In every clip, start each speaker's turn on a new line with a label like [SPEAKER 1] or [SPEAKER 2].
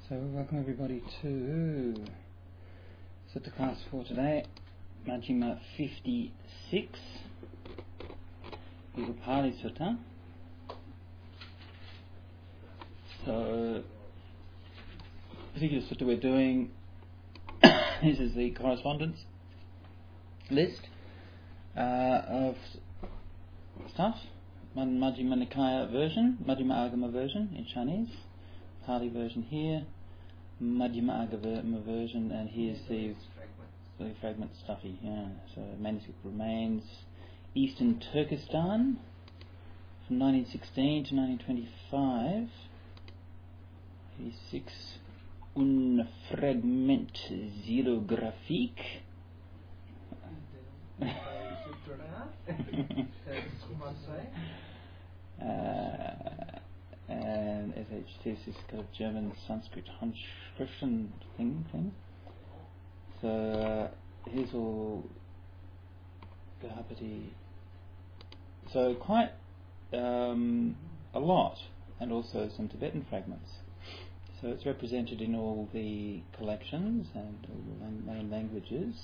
[SPEAKER 1] So welcome everybody to Sutta class for today, Majjhima 56, the Upali Sutta. So, the particular sutta we're doing, this is the correspondence list of stuff, Majjhima Nikaya version, Majjhima Agama version in Chinese, Pali version here, Majjhima Agama version, and here's the fragment stuffy. Yeah. So manuscript remains Eastern Turkestan from 1916 to 1925. Here's 6 Un Fragment Xylographique. And SHTS is kind of German Sanskrit Handschriften thing. So here's all Gahapati. So quite a lot, and also some Tibetan fragments. So it's represented in all the collections and all the main languages.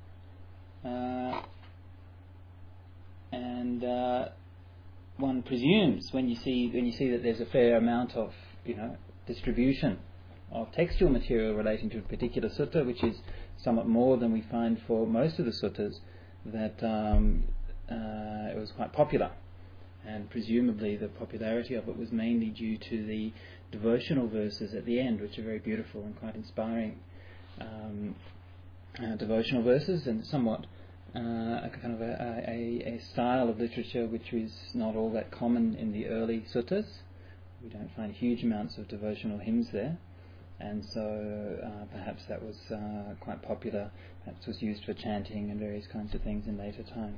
[SPEAKER 1] One presumes when you see that there's a fair amount of distribution of textual material relating to a particular sutta, which is somewhat more than we find for most of the suttas, that it was quite popular, and presumably the popularity of it was mainly due to the devotional verses at the end, which are very beautiful and quite inspiring devotional verses, and somewhat a kind of a style of literature which is not all that common in the early suttas. We don't find huge amounts of devotional hymns there, and so perhaps that was quite popular. Perhaps was used for chanting and various kinds of things in later times.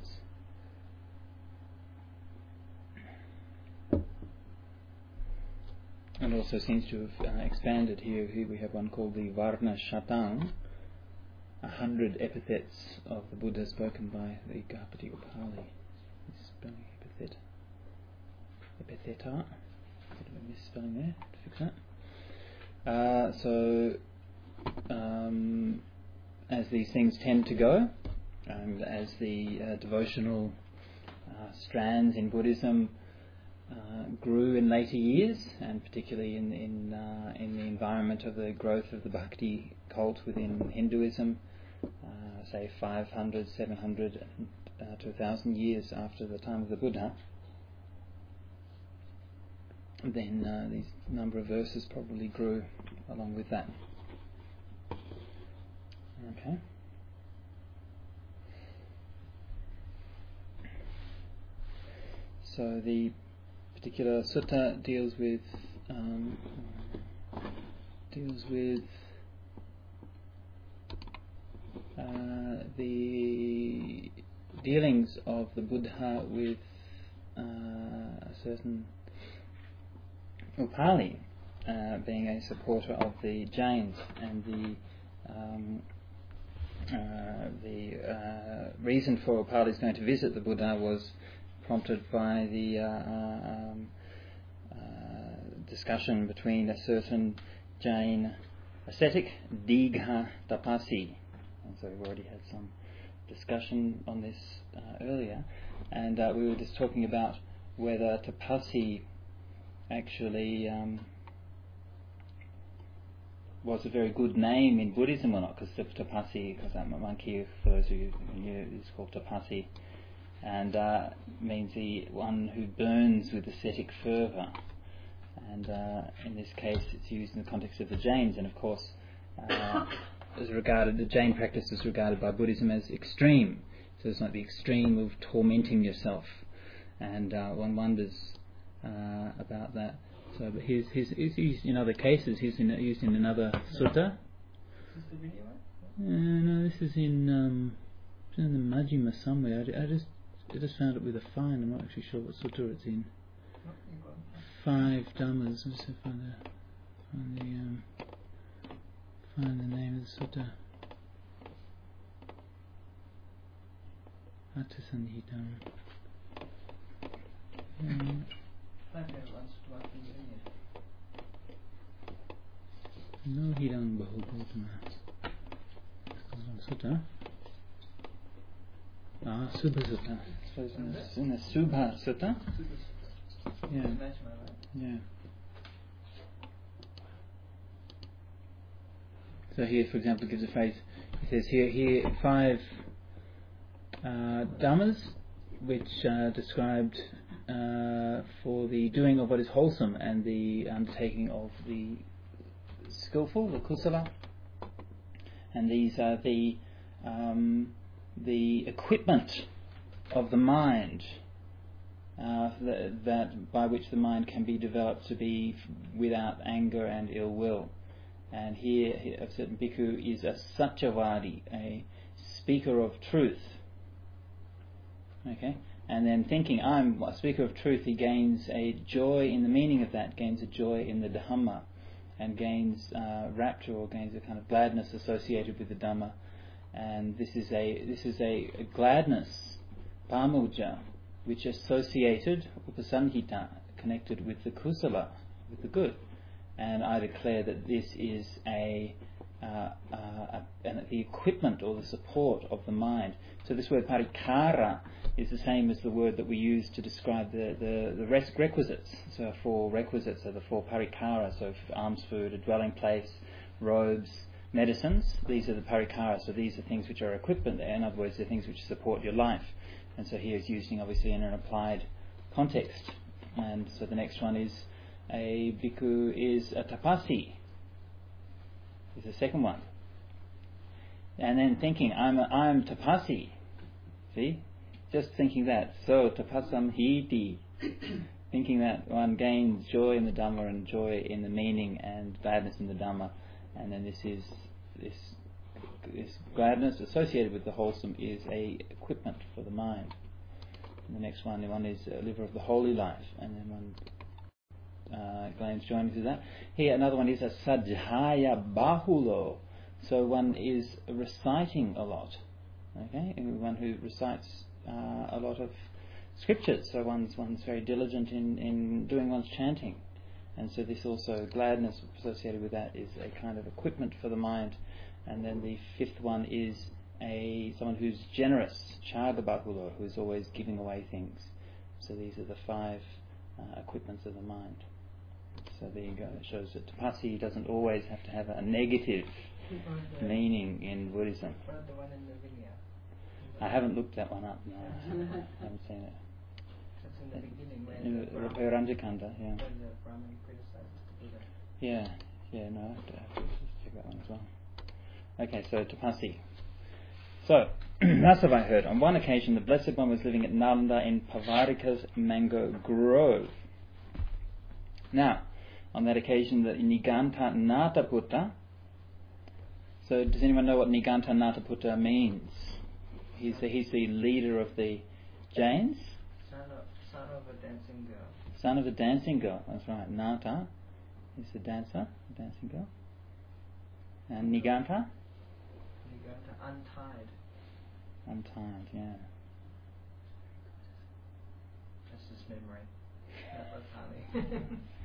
[SPEAKER 1] And also seems to have expanded here. Here we have one called the Varna Shatang, 100 epithets of the Buddha spoken by the Gahapati Upali. Spelling epitheta. Bit of a misspelling there. To fix that. As these things tend to go, and as the devotional strands in Buddhism grew in later years, and particularly in the environment of the growth of the Bhakti cult within Hinduism, say 500, 700 to 1,000 years after the time of the Buddha, then these number of verses probably grew along with that. Okay. So the particular sutta deals with the dealings of the Buddha with a certain Upali, being a supporter of the Jains, and the reason for Upali's going to visit the Buddha was prompted by the discussion between a certain Jain ascetic, Digha Tapasi. And so we've already had some discussion on this earlier, and we were just talking about whether Tapasi actually was a very good name in Buddhism or not, because Tapasi, because that monkey, for those of you who knew, is called Tapasi, and means the one who burns with ascetic fervour. And in this case, it's used in the context of the Jains, and of course, the Jain practice is regarded by Buddhism as extreme. So it's like the extreme of tormenting yourself, and one wonders about that. So, but he's used in other cases. He's used in another sutta. Is this the video? No, this is in the Majjhima somewhere. I just found it with a fine. I'm not actually sure what sutta it's in. 5 Dhammas. Let's see if I find the name of the sutta. Attasanhitam. No Hidang Bahu Gautama. Sutta. Subha Sutta. I suppose in the Subha Sutta. Yeah. Yeah. So here, for example, gives a phrase. He says here 5 dhammas which are described for the doing of what is wholesome and the undertaking of the skillful, the kusala. And these are the equipment of the mind that by which the mind can be developed to be without anger and ill will. And here a certain bhikkhu is a satyavadi, a speaker of truth. Okay, and then thinking I'm a speaker of truth, he gains a joy in the meaning of that, gains a joy in the Dhamma, and gains rapture or gains a kind of gladness associated with the Dhamma. And this is a gladness, pamuja, which is associated, upasanhita, connected with the kusala, with the good. And I declare that this is the equipment or the support of the mind. So this word parikara is the same as the word that we use to describe the requisites. So 4 requisites are the 4 parikara, so alms food, a dwelling place, robes, medicines. These are the parikara, so these are things which are equipment there. In other words, they're things which support your life. And so here it's using obviously in an applied context. And so the next one is a bhikkhu is a tapasi, is the second one. And then thinking, I'm tapasi. See? Just thinking that. So, tapasam hiti. Thinking that one gains joy in the Dhamma and joy in the meaning and gladness in the Dhamma. And then this gladness associated with the wholesome is a equipment for the mind. And the next one is a liver of the holy life. And then one claims joining to that. Here another one is a sadhya bahulo. So one is reciting a lot. Okay, one who recites a lot of scriptures. So one's very diligent in doing one's chanting. And so this also, gladness associated with that is a kind of equipment for the mind. And then the 5th one is someone who's generous, chaga bahulo, who is always giving away things. So these are the 5 equipments of the mind. So there you go. It shows that tapasi doesn't always have to have a negative meaning in Buddhism.
[SPEAKER 2] What about the one in the Vinaya?
[SPEAKER 1] I haven't looked that one up. No, I haven't seen it.
[SPEAKER 2] That's in the beginning
[SPEAKER 1] In Ranjakanda, yeah.
[SPEAKER 2] when the Brahmin criticizes the Buddha.
[SPEAKER 1] Yeah, no, I have to just check that one as well. Okay, so tapasi. So, thus have I heard. On one occasion, the Blessed One was living at Nalanda in Pavarika's mango grove. Now, on that occasion, the Niganta Nataputta. So, does anyone know what Niganta Nataputta means? He's the leader of the Jains.
[SPEAKER 2] Son of a dancing girl.
[SPEAKER 1] Son of a dancing girl. That's right. Nata is the dancer, the dancing girl. And Niganta?
[SPEAKER 2] Niganta, untied.
[SPEAKER 1] Untied, yeah.
[SPEAKER 2] That's just memory. That was Pali.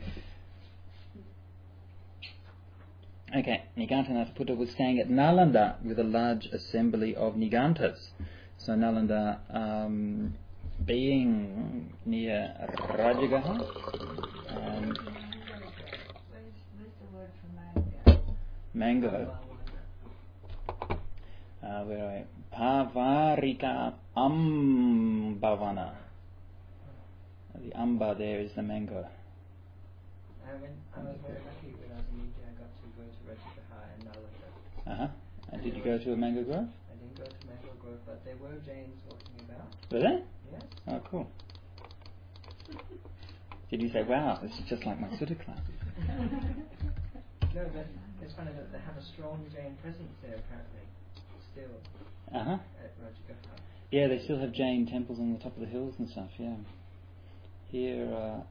[SPEAKER 1] Okay, Niganta Nataputta was staying at Nalanda with a large assembly of Nigantas. So Nalanda being near Rajagaha.
[SPEAKER 3] Where's the word for mango?
[SPEAKER 1] Mango. Where are we? Pavarika Ambavana. The amba there is the mango.
[SPEAKER 2] I was very lucky when I was in India. I got to go to Rajagaha and Nalanda.
[SPEAKER 1] And did you go to a mango grove?
[SPEAKER 2] I didn't go to Mango Grove, but there were Jains walking about.
[SPEAKER 1] Were there?
[SPEAKER 2] Yes.
[SPEAKER 1] Oh, cool. Did you say, wow, this is just like my Sutta class?
[SPEAKER 2] No, but it's funny that they have a strong Jain presence there apparently, still, at Rajagaha.
[SPEAKER 1] Yeah, they still have Jain temples on the top of the hills and stuff, yeah. Here,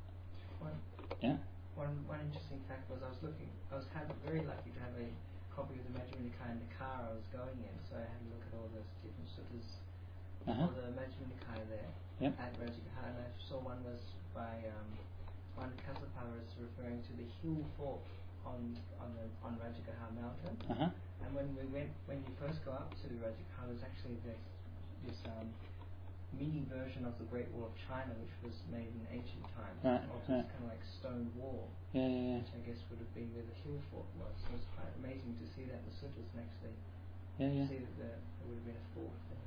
[SPEAKER 2] One interesting fact was I was very lucky to have a copy of the Majjhima Nikaya in the car I was going in, so I had a look at all those different suttas, all the Majjhima Nikaya there at Rajagaha, and I saw one was by one Kassapa was referring to the hill fort on Rajagaha mountain. And when you first go up to Rajagaha, there's actually this mini version of the Great Wall of China, which was made in ancient times, of this kind of like stone wall, which I guess would have been where the hill fort was. So it's quite amazing to see that in the suttas and actually see that there would have been a fort there.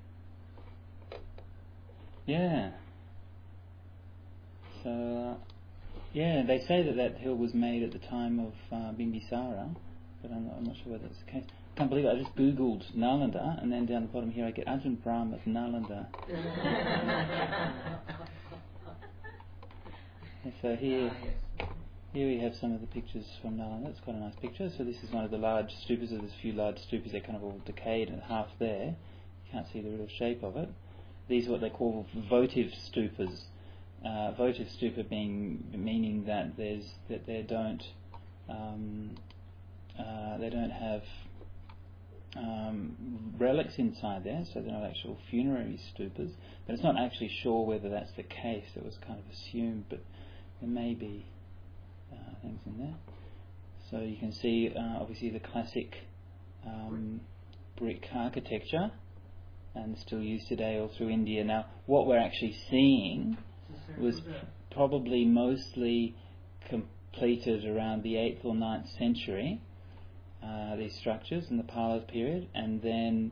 [SPEAKER 1] Yeah. So, they say that hill was made at the time of Bimbisara, but I'm not sure whether that's the case. I can't believe it. I just googled Nalanda, and then down the bottom here I get Ajahn Brahm of Nalanda. So here we have some of the pictures from Nalanda. It's quite a nice picture. So this is one of the large stupas. There's a few large stupas. They're kind of all decayed and half there. You can't see the real shape of it. These are what they call votive stupas. Votive stupa meaning that they don't have relics inside there, so they're not actual funerary stupas. But it's not actually sure whether that's the case. It was kind of assumed, but there may be things in there. So you can see obviously the classic brick architecture, and still used today all through India. Now, what we're actually seeing was probably mostly completed around the 8th or 9th century. These structures in the Pala period, and then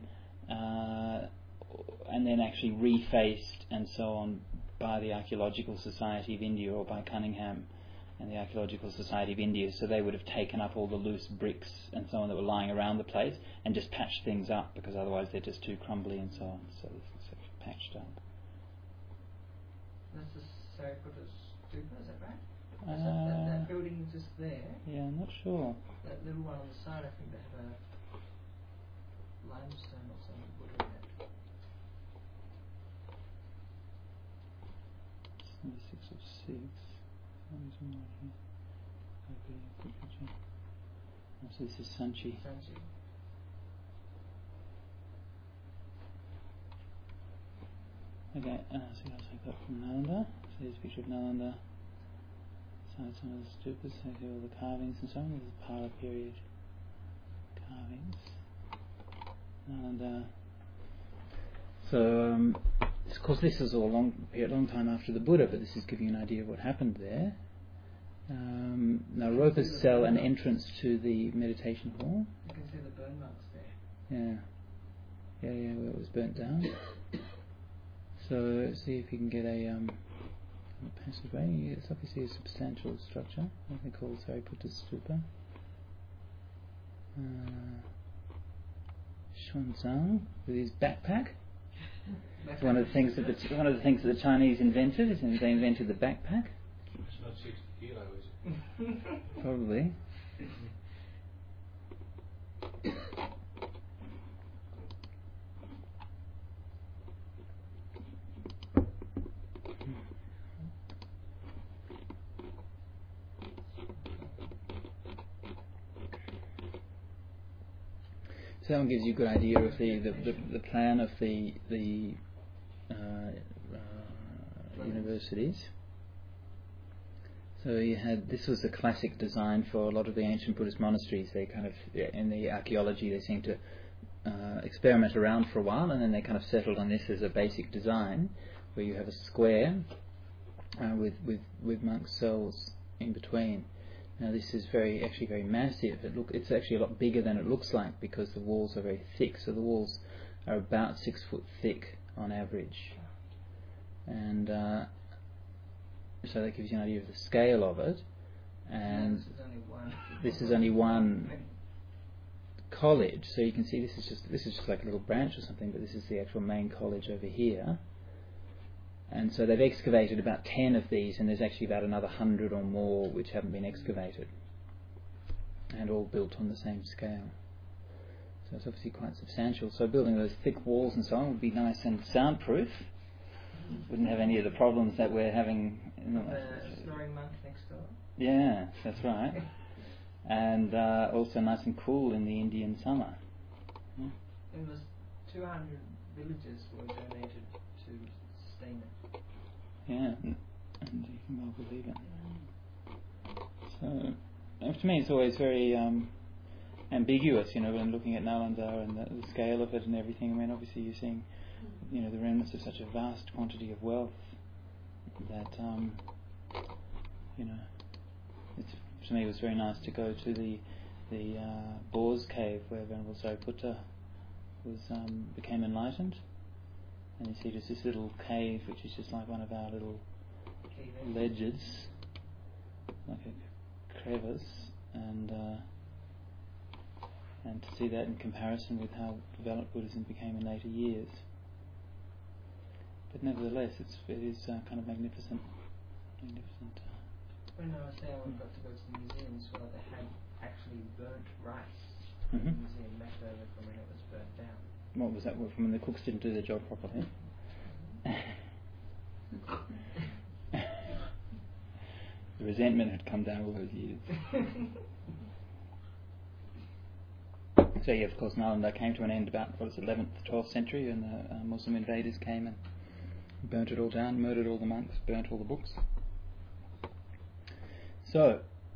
[SPEAKER 1] actually refaced and so on by the Archaeological Society of India, or by Cunningham and the Archaeological Society of India. So they would have taken up all the loose bricks and so on that were lying around the place and just patched things up, because otherwise they're just too crumbly and so on. So this is patched up.
[SPEAKER 2] That's the Sariputta Stupa, is that right? That building is just there.
[SPEAKER 1] Yeah, I'm not sure.
[SPEAKER 2] That little one on the side, I think they have a limestone or something put in it.
[SPEAKER 1] It's number 6 of 6. So this is Sanchi. Okay, so I'll take that from Nalanda. So here's a picture of Nalanda. So some of the stupas, so here are all the carvings and so on. This is Pala period carvings. And so, of course, this is all a long time after the Buddha, but this is giving you an idea of what happened there. Now, Ropa's cell, an entrance to the meditation hall.
[SPEAKER 2] You can see the burn marks there.
[SPEAKER 1] Yeah, where it was burnt down. So, see if you can get a passageway. It's obviously a substantial structure, what they call Sariputta Stupa. Xuanzang with his backpack. It's one of the things that the Chinese invented. Is they invented the backpack.
[SPEAKER 4] It's not 60 kilos, is it?
[SPEAKER 1] Probably. So that one gives you a good idea of the plan of the universities. So you had, this was a classic design for a lot of the ancient Buddhist monasteries. They kind of, in the archaeology, they seem to experiment around for a while, and then they kind of settled on this as a basic design, where you have a square with monk cells in between. Now this is actually very massive. It's actually a lot bigger than it looks like, because the walls are very thick. So the walls are about 6 foot thick on average, and so that gives you an idea of the scale of it. And this is only one college. So you can see this is just like a little branch or something, but this is the actual main college over here. And so they've excavated about 10 of these, and there's actually about another 100 or more which haven't been excavated, and all built on the same scale. So it's obviously quite substantial. So building those thick walls and so on would be nice and soundproof. Wouldn't have any of the problems that we're having.
[SPEAKER 2] The snoring monk next door.
[SPEAKER 1] Yeah, that's right. And also nice and cool in the Indian summer. Yeah.
[SPEAKER 2] It was 200 villages were donated to sustain it.
[SPEAKER 1] Yeah, and you can well believe it. So, to me it's always very ambiguous, when looking at Nalanda and the scale of it and everything. I mean, obviously you're seeing, the remnants of such a vast quantity of wealth that, to me it was very nice to go to the Boar's Cave where Venerable Sariputta became enlightened. And you see just this little cave, which is just like one of our little ledges, like a crevice, and to see that in comparison with how developed Buddhism became in later years. But nevertheless, it is kind of magnificent.
[SPEAKER 2] When I was there, we got to go to the museum as well. They had actually burnt rice in the museum left over from when it was burnt down.
[SPEAKER 1] What was that? From when the cooks didn't do their job properly? The resentment had come down all those years. So yeah, of course, Nalanda came to an end about 11th, 12th century, when the Muslim invaders came and burnt it all down, murdered all the monks, burnt all the books. So.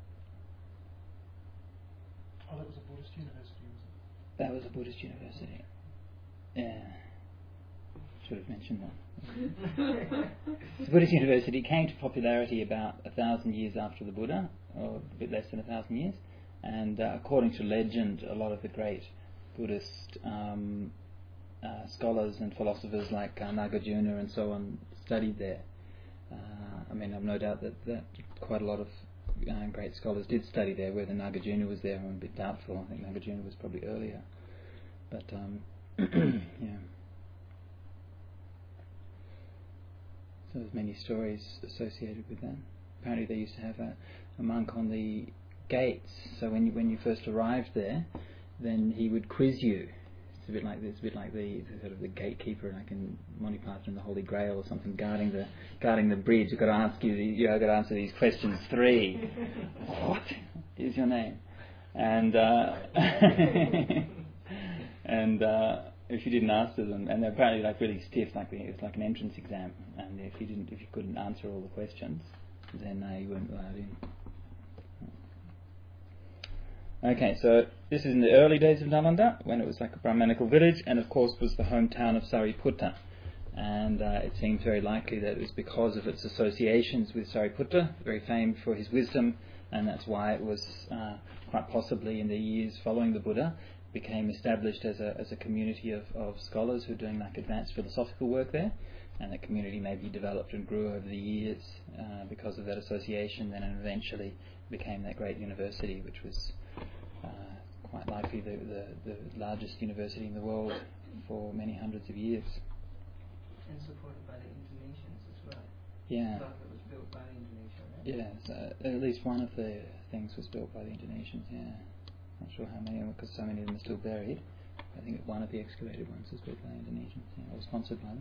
[SPEAKER 4] Oh, that was a Buddhist university, was it?
[SPEAKER 1] That was a Buddhist university. Yeah. Should have mentioned that. The Buddhist university came to popularity about 1,000 years after the Buddha, or a bit less than 1,000 years. And according to legend, a lot of the great Buddhist scholars and philosophers like Nagarjuna and so on studied there. I've no doubt that quite a lot of great scholars did study there. Whether Nagarjuna was there, I'm a bit doubtful. I think Nagarjuna was probably earlier. But, yeah. So there's many stories associated with that. Apparently they used to have a monk on the gates, so when you first arrived there, then he would quiz you. It's a bit like the sort of the gatekeeper, like in Monty Python and the Holy Grail or something, guarding the bridge. You've got to got to answer these questions 3. What is your name? And if you didn't answer them, and they're apparently like really stiff, it was like an entrance exam, and if you couldn't answer all the questions, then you weren't allowed in. Okay, so this is in the early days of Nalanda, when it was like a Brahmanical village, and of course was the hometown of Sariputta. And it seems very likely that it was because of its associations with Sariputta, very famed for his wisdom, and that's why it was quite possibly in the years following the Buddha became established as a community of scholars who are doing like advanced philosophical work there, and that community maybe developed and grew over the years because of that association, then and eventually became that great university, which was quite likely the largest university in the world for many hundreds of years.
[SPEAKER 2] And supported by the Indonesians as well.
[SPEAKER 1] Yeah.
[SPEAKER 2] Part of it was built by the Indonesians, right?
[SPEAKER 1] Yeah, so at least one of the things was built by the Indonesians, yeah. Not sure how many, because so many of them are still buried. I think one of the excavated ones was built by the Indonesians, yeah, or sponsored by them.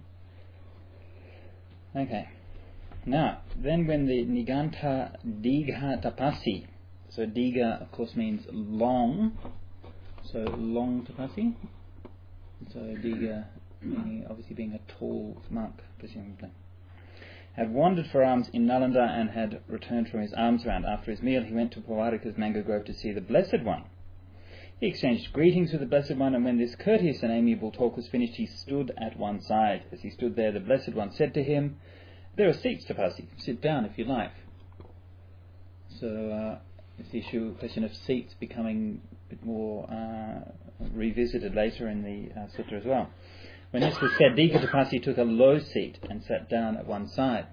[SPEAKER 1] Okay. Now, then when the Niganta Digha Tapasi, so Digha of course means long, so long Tapasi, so Digha meaning obviously being a tall monk, presumably, had wandered for alms in Nalanda and had returned from his alms round. After his meal he went to Pavarika's mango grove to see the Blessed One. He exchanged greetings with the Blessed One, and when this courteous and amiable talk was finished, he stood at one side. As he stood there, the Blessed One said to him, "There are seats, Tapasi. Sit down if you like." So this issue, question of seats, becoming a bit more revisited later in the sutta as well. When this was said, Digha Tapasi took a low seat and sat down at one side.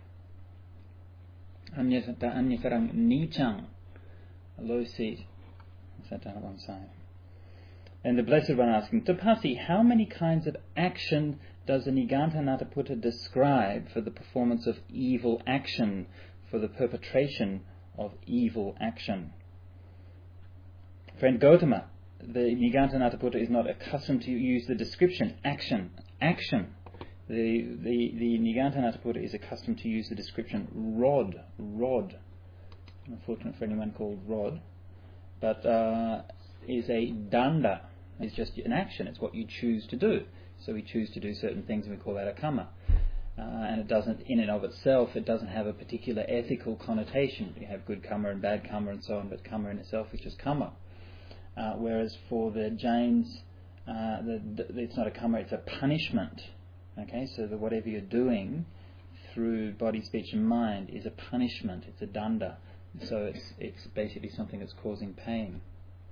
[SPEAKER 1] Anyakarang Nichang, a low seat, and sat down at one side. And the Blessed One asked him, "Tapasi, how many kinds of action does the Niganthanataputta describe for the performance of evil action, for the perpetration of evil action?" Friend Gautama, the Niganthanataputta is not accustomed to use the description action. The Niganthanataputta is accustomed to use the description rod. Unfortunate for anyone called Rod, but is a danda. It's just an action. It's what you choose to do. So we choose to do certain things, and we call that a karma. and it doesn't, in and of itself, it doesn't have a particular ethical connotation. You have good karma and bad karma and so on, but karma in itself is just karma. Whereas for the Jains, it's not a karma, it's a punishment. Okay, so that whatever you're doing through body, speech and mind is a punishment, it's a danda. So it's basically something that's causing pain.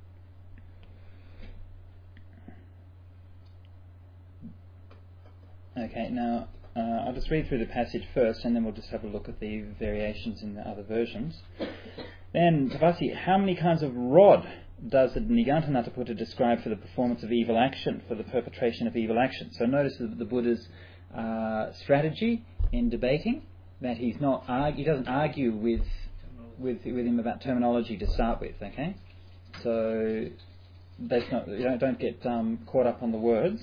[SPEAKER 1] Okay, now I'll just read through the passage first and then we'll just have a look at the variations in the other versions. Then, Tapasi, how many kinds of rod does the Nigantanathaputta describe for the performance of evil action, for the perpetration of evil action? So notice the Buddha's strategy in debating, that he doesn't argue with him about terminology to start with, okay? So that's not, don't get caught up on the words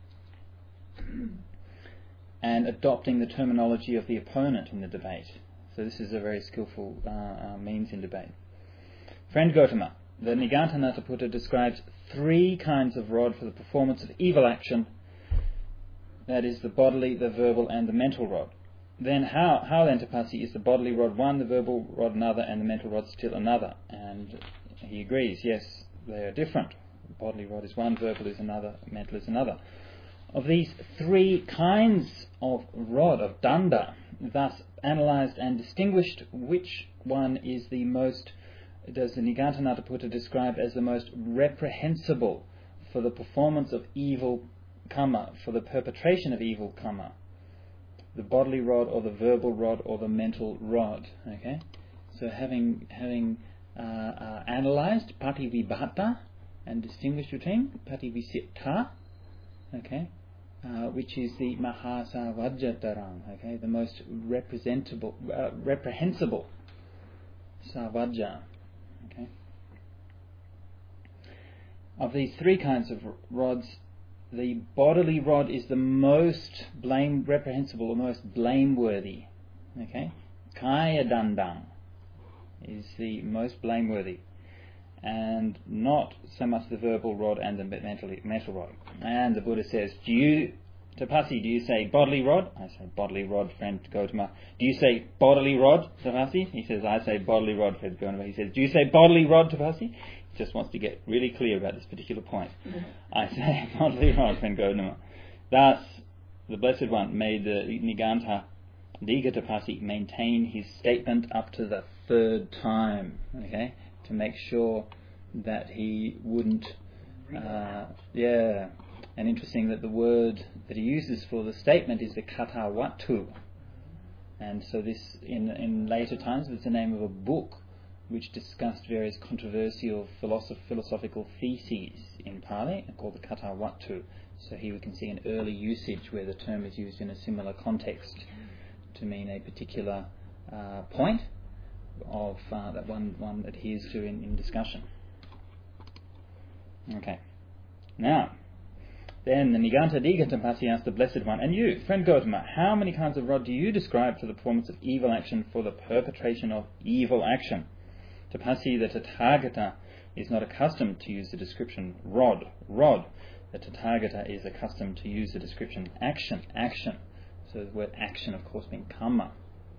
[SPEAKER 1] and adopting the terminology of the opponent in the debate. So this is a very skillful means in debate. Friend Gautama, the Nigantanathaputta describes 3 kinds of rod for the performance of evil action, that is the bodily, the verbal and the mental rod. Then how then, Tapasi, is the bodily rod one, the verbal rod another, and the mental rod still another? And he agrees, yes, they are different. The bodily rod is one, verbal is another, mental is another. Of these 3 kinds of rod, of danda, thus analysed and distinguished, which one is the most, does the Nigantanathaputta describe as the most reprehensible for the performance of evil karma, for the perpetration of evil karma? The bodily rod or the verbal rod or the mental rod. Okay, so having analysed pativibhata and distinguished between pativisita, okay, which is the mahasavajjatarang, okay, the most reprehensible savajja, okay. Of these 3 kinds of rods, the bodily rod is the most reprehensible or most blameworthy. Okay, kaya dandang is the most blameworthy, and not so much the verbal rod and the mental rod. And the Buddha says, Tapasi, do you say bodily rod? I say bodily rod, friend Gautama. Do you say bodily rod, Tapasi? He says, I say bodily rod, friend Gautama. He says, do you say bodily rod, Tapasi? He just wants to get really clear about this particular point. I say bodily rod, friend Gautama. Thus, the Blessed One made the Niganta Dighatapasi maintain his statement up to the 3rd time, okay, to make sure that he wouldn't, and interesting that the word that he uses for the statement is the kata watu, and so this in later times was the name of a book which discussed various controversial philosophical theses in Pali, called the kata watu. So here we can see an early usage where the term is used in a similar context to mean a particular point of that one adheres to in discussion. Okay. Now, then the Niganta Dighatapasi asked the Blessed One, and you, friend Gautama, how many kinds of rod do you describe for the performance of evil action, for the perpetration of evil action? Tapasi, the Tathagata, is not accustomed to use the description rod. The Tathagata is accustomed to use the description action. So the word action, of course, being karma.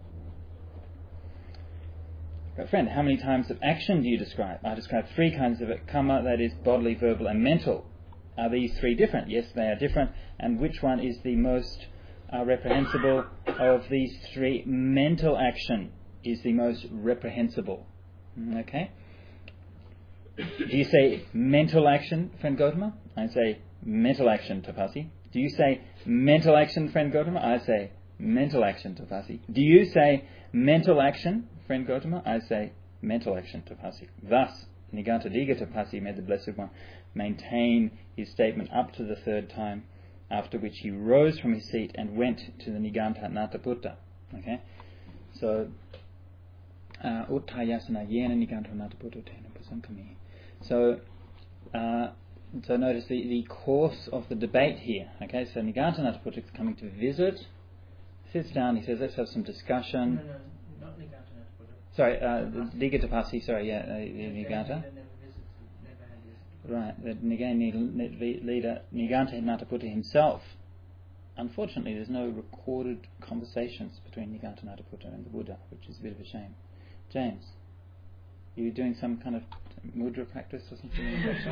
[SPEAKER 1] But friend, how many types of action do you describe? I describe 3 kinds of it, karma, that is bodily, verbal and mental. Are these 3 different? Yes, they are different. And which one is the most reprehensible of these 3? Mental action is the most reprehensible. Okay? Do you say mental action, friend Gautama? I say mental action, Tapasi. Do you say mental action, friend Gautama? I say mental action, Tapasi. Do you say mental action, friend Gautama? I say mental action, Tapasi. Thus, Niganta Dighatapasi made the Blessed One maintain his statement up to the 3rd time, after which he rose from his seat and went to the Nigantanathaputta. Okay? So, Uttayasana yena Nigantanathaputta tena pasankami. So notice the course of the debate here. Okay, so Nigantanathaputta is coming to visit, sits down, he says, let's have some discussion.
[SPEAKER 2] No, not Nigantanathaputta.
[SPEAKER 1] Sorry, Dighatapasi, the Niganta. Right, the Nigantanathaputta himself unfortunately, there's no recorded conversations between Niganthanataputta and the Buddha, which is a bit of a shame. James, are you doing some kind of mudra practice or something?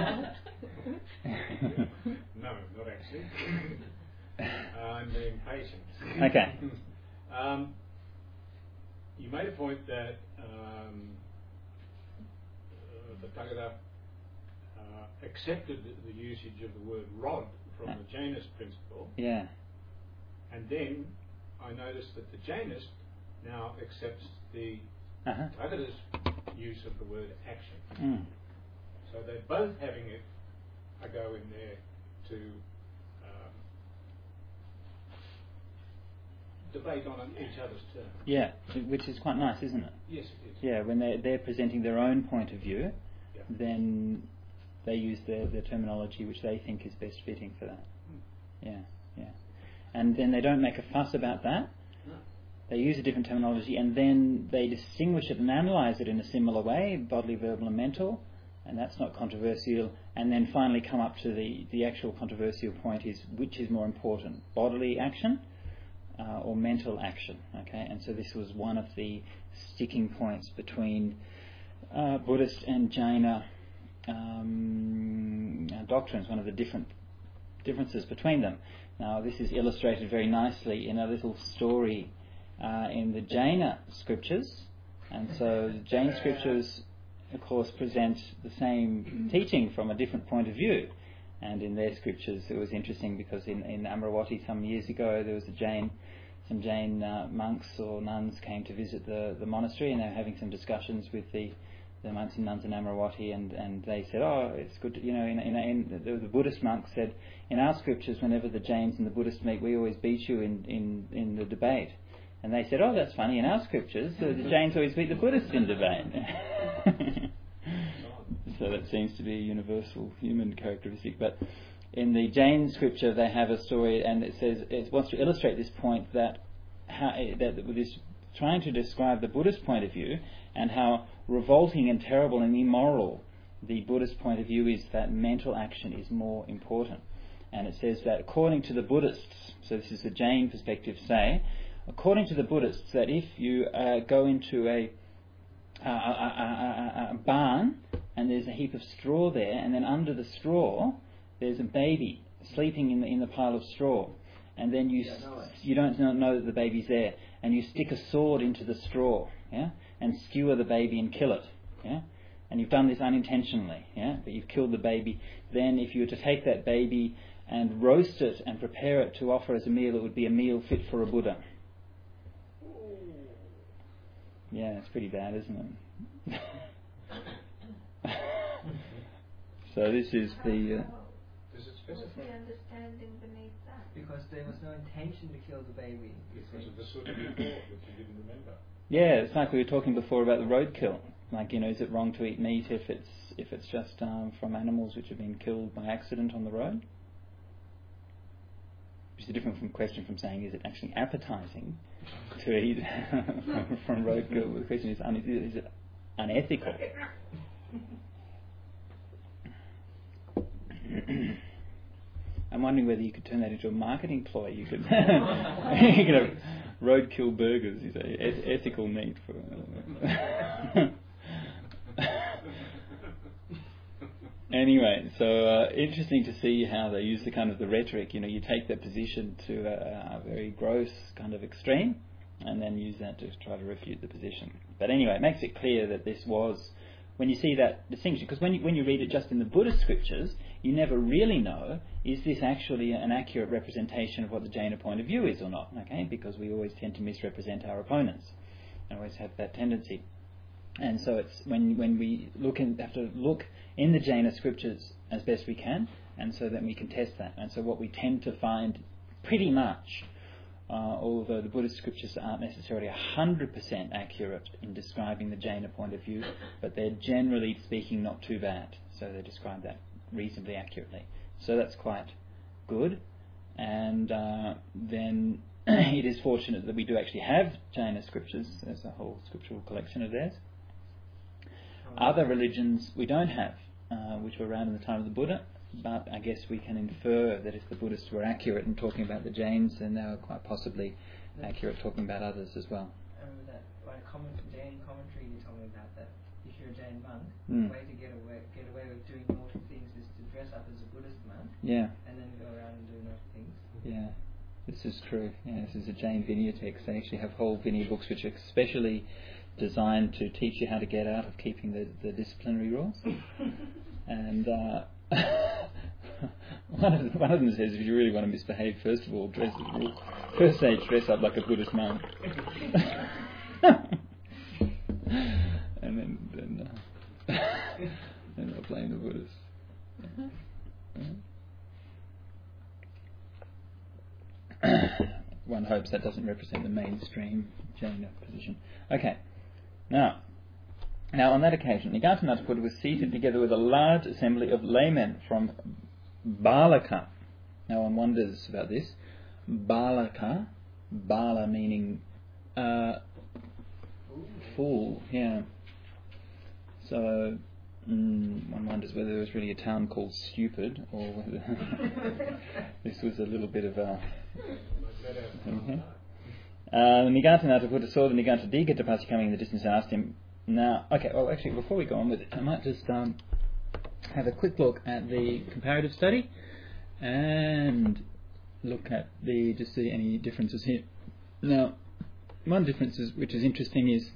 [SPEAKER 5] No, not actually. I'm being patient.
[SPEAKER 1] Okay.
[SPEAKER 5] You made a point that the Tathagata accepted the usage of the word rod from the Jainist principle.
[SPEAKER 1] Yeah.
[SPEAKER 5] And then I noticed that the Jainist now accepts the Tathagata's use of the word action. So they're both having a go in there to debate on each other's terms.
[SPEAKER 1] Yeah, which is quite nice, isn't it?
[SPEAKER 5] Yes, it is.
[SPEAKER 1] Yeah, when they're presenting their own point of view, then they use their terminology which they think is best fitting for that. Yeah. And then they don't make a fuss about that.
[SPEAKER 5] No.
[SPEAKER 1] They use a different terminology and then they distinguish it and analyse it in a similar way, bodily, verbal and mental, and that's not controversial, and then finally come up to the actual controversial point is which is more important, bodily action or mental action, okay? And so this was one of the sticking points between Buddhist and Jaina doctrines, one of the differences between them. Now this is illustrated very nicely in a little story in the Jaina scriptures, and so the Jain scriptures of course present the same teaching from a different point of view, and in their scriptures it was interesting because in Amaravati some years ago there was some Jain monks or nuns came to visit the monastery, and they were having some discussions with the monks and nuns in Amaravati, and they said, oh, it's good to, the Buddhist monk said, in our scriptures whenever the Jains and the Buddhists meet we always beat you in the debate. And they said, oh, that's funny, in our scriptures the Jains always beat the Buddhists in debate. So that seems to be a universal human characteristic. But in the Jain scripture they have a story, and it says it wants to illustrate this point that this trying to describe the Buddhist point of view and how revolting and terrible and immoral the Buddhist point of view is, that mental action is more important. And it says that according to the Buddhists, so this is the Jain perspective, say, according to the Buddhists, that if you go into a barn and there's a heap of straw there, and then under the straw there's a baby sleeping in the pile of straw, and then you don't know that the baby's there, and you stick a sword into the straw, and skewer the baby and kill it, and you've done this unintentionally, but you've killed the baby. Then if you were to take that baby and roast it and prepare it to offer as a meal, it would be a meal fit for a Buddha. Yeah, it's pretty bad, isn't it? So this is the...
[SPEAKER 5] Does it specify?
[SPEAKER 3] What's the understanding beneath that?
[SPEAKER 2] Because there was no intention to kill the baby.
[SPEAKER 5] Because of the sort of report that you didn't remember.
[SPEAKER 1] Yeah, it's like we were talking before about the roadkill. Like, is it wrong to eat meat if it's just from animals which have been killed by accident on the road? Which is a different question from saying, is it actually appetizing to eat from roadkill? The question is it unethical? I'm wondering whether you could turn that into a marketing ploy. You could have roadkill burgers, you say, ethical meat for... Anyway, so interesting to see how they use the rhetoric. You take that position to a very gross kind of extreme, and then use that to try to refute the position. But anyway, it makes it clear that this was, when you see that distinction, because when you read it just in the Buddhist scriptures, you never really know, is this actually an accurate representation of what the Jaina point of view is or not, okay? Because we always tend to misrepresent our opponents, and always have that tendency. And so it's when we have to look in the Jaina scriptures as best we can, and so that we can test that. And so what we tend to find pretty much, although the Buddhist scriptures aren't necessarily 100% accurate in describing the Jaina point of view, but they're generally speaking not too bad. So they describe that reasonably accurately. So that's quite good. And then it is fortunate that we do actually have Jaina scriptures. There's a whole scriptural collection of theirs. Other religions we don't have which were around in the time of the Buddha, but I guess we can infer that if the Buddhists were accurate in talking about the Jains, then they were quite possibly accurate talking about others as well.
[SPEAKER 2] With that, by Jain commentary, you told me about that. If you're a Jain monk, the way to get away with doing naughty things is to dress up as a Buddhist monk, and then go around and do naughty things. Yeah,
[SPEAKER 1] this is true. Yeah, this is a Jain Vinaya text. They actually have whole Vinaya books which are especially designed to teach you how to get out of keeping the disciplinary rules. And one of them says, if you really want to misbehave, first of all, dress up like a Buddhist monk. And then they'll blame the Buddhists. One hopes that doesn't represent the mainstream Jaina position. Okay. Now on that occasion, Nigantha Buddha was seated together with a large assembly of laymen from Balaka. Now one wonders about this. Balaka, Bala meaning fool, yeah. So one wonders whether there was really a town called Stupid, or whether this was a little bit of a... Nigantha Buddha saw the Nigantha Digha coming in the distance and asked him, actually, before we go on with it, I might just have a quick look at the comparative study and look at to see any differences here. Now, one difference which is interesting is,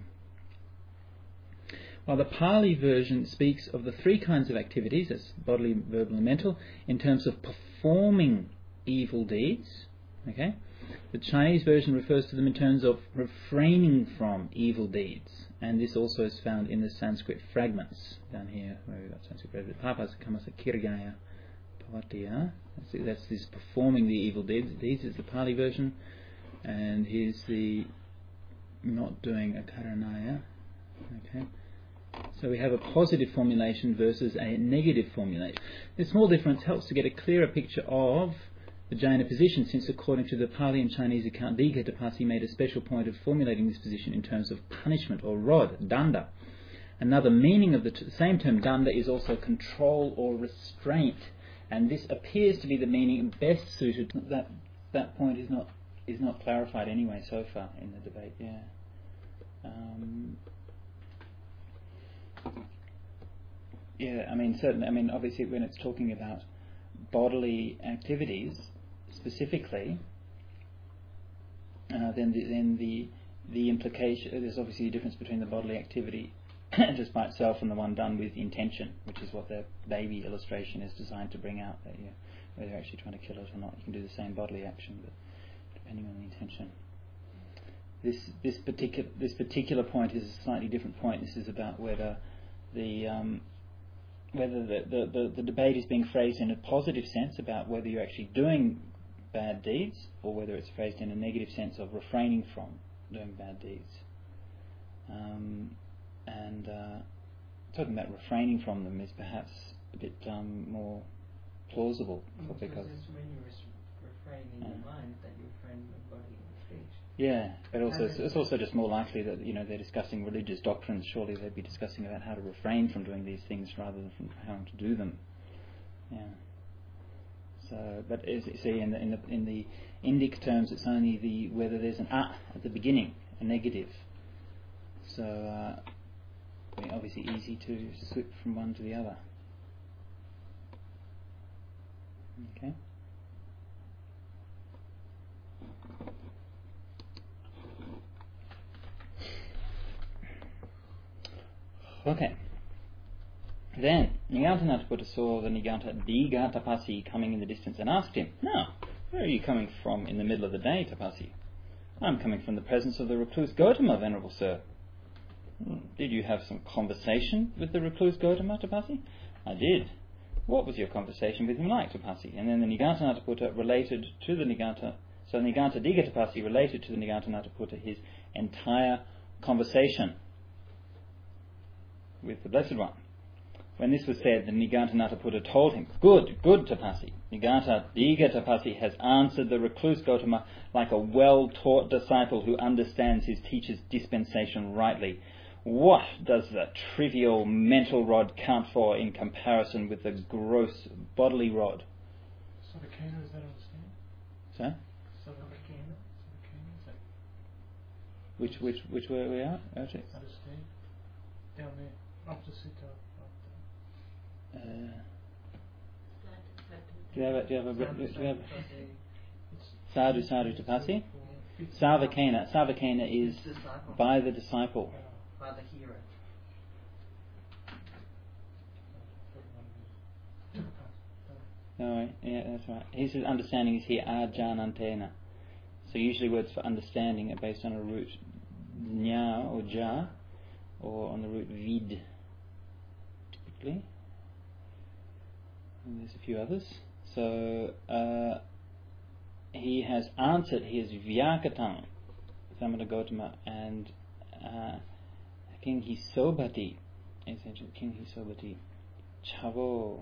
[SPEAKER 1] while the Pali version speaks of the three kinds of activities, that's bodily, verbal and mental, in terms of performing evil deeds, okay, the Chinese version refers to them in terms of refraining from evil deeds, and this also is found in the Sanskrit fragments down here, where we've got Sanskrit fragments. Papas kamasa kirgaya pavatiya. That's this performing the evil deeds. This is the Pali version, and here's the not doing a karanaya. Okay. So we have a positive formulation versus a negative formulation. This small difference helps to get a clearer picture of the Jaina position, since according to the Pali and Chinese account, Digha made a special point of formulating this position in terms of punishment or rod, danda. Another meaning of the same term, danda, is also control or restraint, and this appears to be the meaning best suited. That point is not clarified anyway so far in the debate. Certainly. Obviously, when it's talking about bodily activities specifically, then the implication, there's obviously a difference between the bodily activity just by itself and the one done with intention, which is what the baby illustration is designed to bring out, that whether you're actually trying to kill it or not, you can do the same bodily action, but depending on the intention. This particular point is a slightly different point. This is about whether the debate is being phrased in a positive sense about whether you're actually doing bad deeds, or whether it's phrased in a negative sense of refraining from doing bad deeds. Talking about refraining from them is perhaps a bit more plausible.
[SPEAKER 2] Because it's when you refrain in your mind that you refrain in your body and speech.
[SPEAKER 1] Yeah, but also it's also just more likely that they're discussing religious doctrines. Surely they'd be discussing about how to refrain from doing these things rather than from how to do them. Yeah. So, but as you see in the Indic terms, it's only whether there's an at the beginning, a negative. So obviously easy to switch from one to the other. Okay. Okay. Then Nigantha Buddha saw the Nigantha Digha coming in the distance and asked him, "Now, where are you coming from in the middle of the day, Tapasi?" "I'm coming from the presence of the recluse Gotama, Venerable Sir." "Did you have some conversation with the recluse Gotama, Tapasi?" "I did." "What was your conversation with him like, Tapasi?" And then the Nigantha Buddha related to the Nigantha, so Nigantha Digha Tapasi related to the Nigantha Buddha his entire conversation with the Blessed One. When this was said, the Nigantha Buddha told him, Good, Tapasi. Nigantha Digha Tapasi has answered the recluse Gotama like a well-taught disciple who understands his teacher's dispensation rightly. What does the trivial mental rod count for in comparison with the gross bodily rod?
[SPEAKER 4] Savakena, is that understand?
[SPEAKER 1] So?
[SPEAKER 2] Savakena.
[SPEAKER 1] Which where we are?
[SPEAKER 4] Understand. Down there. After Sita.
[SPEAKER 1] Do you have Sadhu Tapasi? Savakena is by the disciple.
[SPEAKER 2] By the hero.
[SPEAKER 1] Oh, yeah, that's right. His understanding is here ajanantena. So usually words for understanding are based on a root nya or ja, or on the root vid, typically. And there's a few others. So he has answered his Vyakatam, Samana Gautama, and King Hisobati, essentially King Hisobati, Chavo,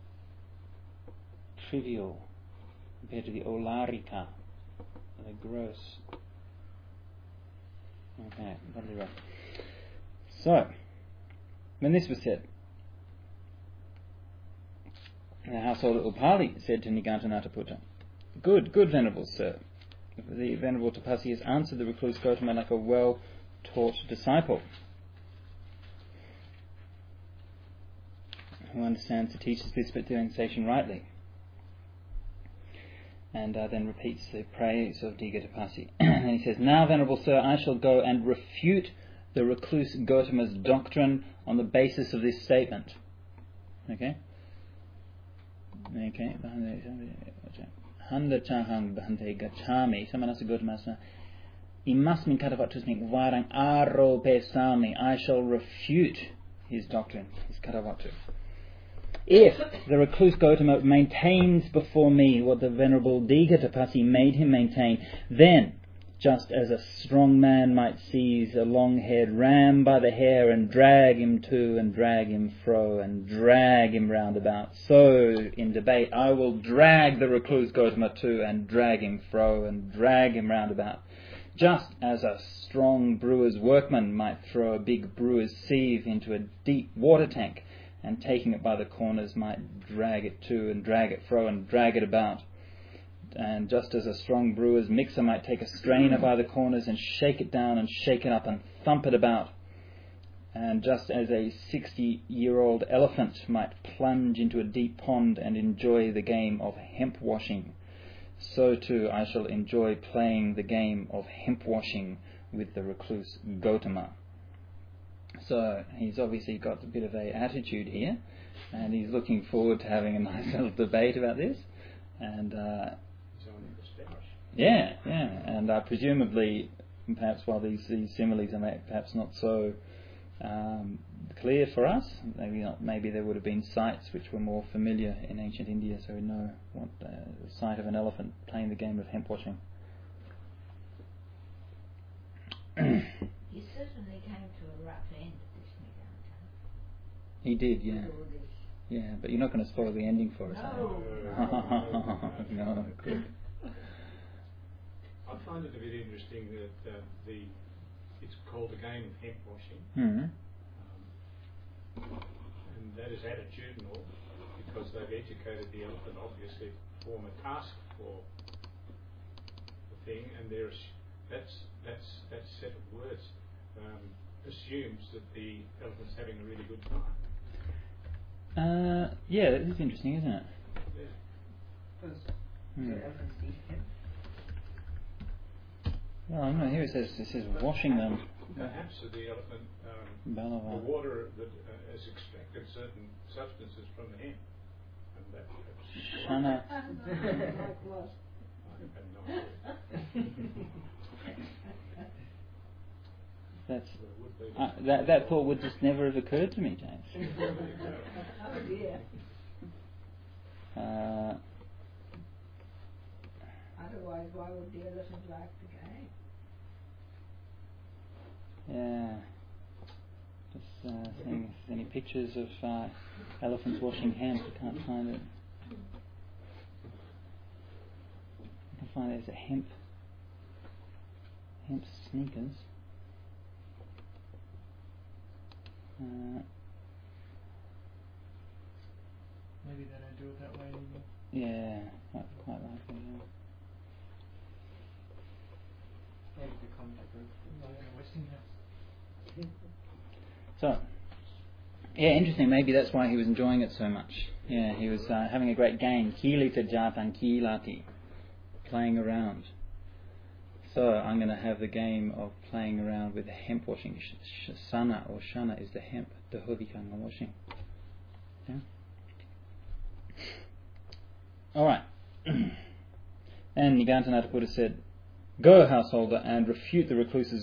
[SPEAKER 1] trivial, compared to the Olarika, the gross. Okay, lovely, right. So, when this was said, the household Upali said to Nigantanataputta, Good, Venerable Sir. The Venerable Tapasi has answered the recluse Gautama like a well-taught disciple who understands the teacher's dispensation rightly. And then repeats the praise of Diga Tapasi. And he says, Now, Venerable Sir, I shall go and refute the recluse Gautama's doctrine on the basis of this statement. Okay? Handa chahang bhante gachami samanasa Gautamasa imasmin katavatusnik varang arope sami. I shall refute his doctrine, his katavatu. If the recluse Gautama maintains before me what the Venerable Diga Tapasi made him maintain, then, just as a strong man might seize a long-haired ram by the hair and drag him to and drag him fro and drag him round about, so in debate I will drag the recluse Gautama to and drag him fro and drag him round about, just as a strong brewer's workman might throw a big brewer's sieve into a deep water tank and taking it by the corners might drag it to and drag it fro and drag it about. And just as a strong brewer's mixer might take a strainer by the corners and shake it down and shake it up and thump it about, and just as a 60-year-old elephant might plunge into a deep pond and enjoy the game of hemp washing, so too I shall enjoy playing the game of hemp washing with the recluse Gautama. So he's obviously got a bit of a attitude here, and he's looking forward to having a nice little debate about this. And and presumably, perhaps while these similes are perhaps not so clear for us, maybe there would have been sights which were more familiar in ancient India, so we know what the sight of an elephant playing the game of hemp washing.
[SPEAKER 6] He certainly came to a rough end at this Nigantan.
[SPEAKER 1] He did, yeah. Yeah, but you're not going to spoil the ending for us.
[SPEAKER 6] No.
[SPEAKER 1] No, good.
[SPEAKER 5] I find it a bit interesting that it's called a game of hemp washing,
[SPEAKER 1] mm-hmm.
[SPEAKER 5] And that is attitudinal because they've educated the elephant obviously to perform a task for the thing, and that set of words assumes that the elephant's having a really good time.
[SPEAKER 1] Yeah, that is interesting, isn't it?
[SPEAKER 2] Yeah. The elephants eat hemp.
[SPEAKER 1] Well, no, here it says washing them.
[SPEAKER 5] Perhaps the elephant, the water that has extracted certain substances from the hemp, and that
[SPEAKER 1] Shana.
[SPEAKER 5] I have no idea.
[SPEAKER 1] That thought would just never have occurred to me, James.
[SPEAKER 6] Oh dear. Otherwise, why would the elephant like the game?
[SPEAKER 1] Yeah. Just seeing if there's any pictures of elephants washing hemp. I can't find it. I can find there's a hemp sneakers.
[SPEAKER 4] Maybe they don't do it that way anymore.
[SPEAKER 1] Yeah, quite likely. Yeah.
[SPEAKER 2] Maybe the contact group.
[SPEAKER 4] Like Westinghouse.
[SPEAKER 1] So, yeah, interesting. Maybe that's why he was enjoying it so much. Yeah, he was having a great game. Kilita jatan kilati, playing around. So I'm going to have the game of playing around with the hemp washing. Sana or shana is the hemp, the hovikanga washing. Yeah. All right. And Nigantanataputta said, "Go, householder, and refute the recluse's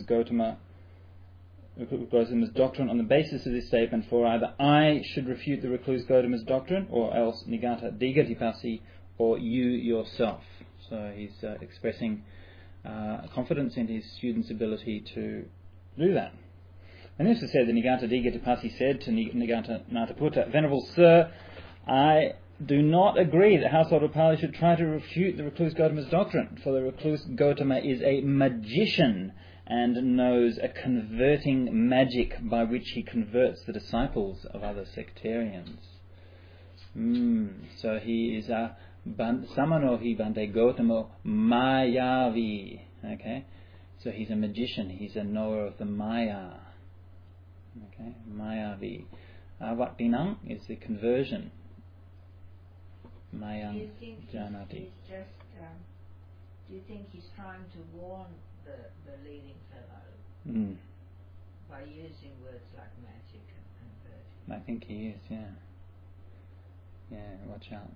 [SPEAKER 1] Gotama's doctrine on the basis of this statement, for either I should refute the recluse Gotama's doctrine, or else Niganta Digatipasi, or you yourself." So he's expressing confidence in his student's ability to do that. And this is said that Niganta Digatipasi said to Niganta Nataputta, "Venerable Sir, I do not agree that householder Pali should try to refute the recluse Gotama's doctrine, for the recluse Gotama is a magician and knows a converting magic by which he converts the disciples of other sectarians." So he is a Samanohi Bante Gotamo Mayavi. Okay? So he's a magician, he's a knower of the Maya. Okay? Mayavi. Avaktinam is the conversion. Mayang Janati.
[SPEAKER 6] Do you think he's trying to warn the leading fellow by using words like magic and converting?
[SPEAKER 1] I think he is, yeah. Yeah, watch out.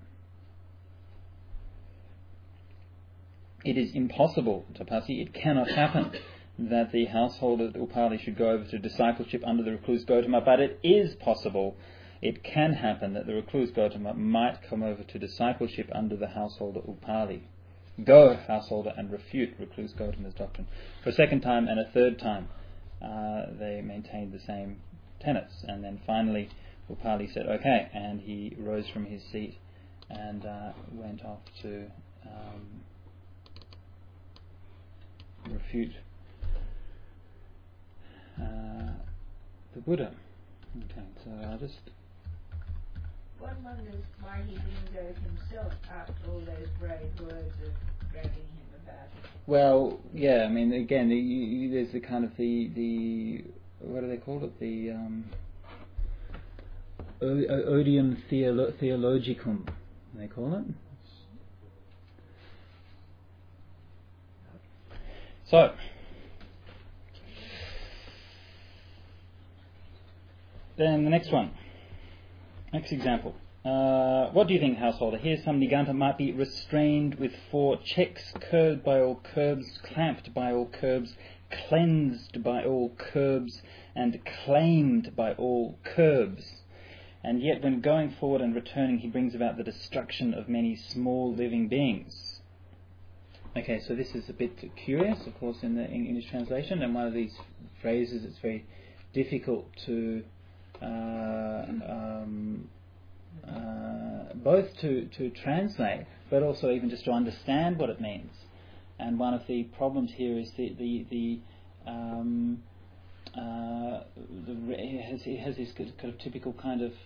[SPEAKER 1] It is impossible, Tapasi, it cannot happen that the householder Upali should go over to discipleship under the recluse Gotama, but it is possible, it can happen that the recluse Gotama might come over to discipleship under the householder Upali. Go, householder, and refute recluse Gotama's doctrine. For a second time and a third time, they maintained the same tenets, and then finally Upali said, "Okay," and he rose from his seat and went off to refute the Buddha. Okay, so I'll just...
[SPEAKER 6] One wonders why he didn't go himself after all those brave words of dragging him about it.
[SPEAKER 1] Well, yeah, I mean, again, there's the kind of the what do they call it? The odium theologicum, they call it. So, then the next one. Next example. What do you think, householder? Here some Niganta might be restrained with 4 checks, curbed by all curbs, clamped by all curbs, cleansed by all curbs, and claimed by all curbs. And yet when going forward and returning, he brings about the destruction of many small living beings. Okay, so this is a bit curious, of course, in the English translation, and one of these phrases it's very difficult to both to translate, but also even just to understand what it means. And one of the problems here is it has this kind of typical kind of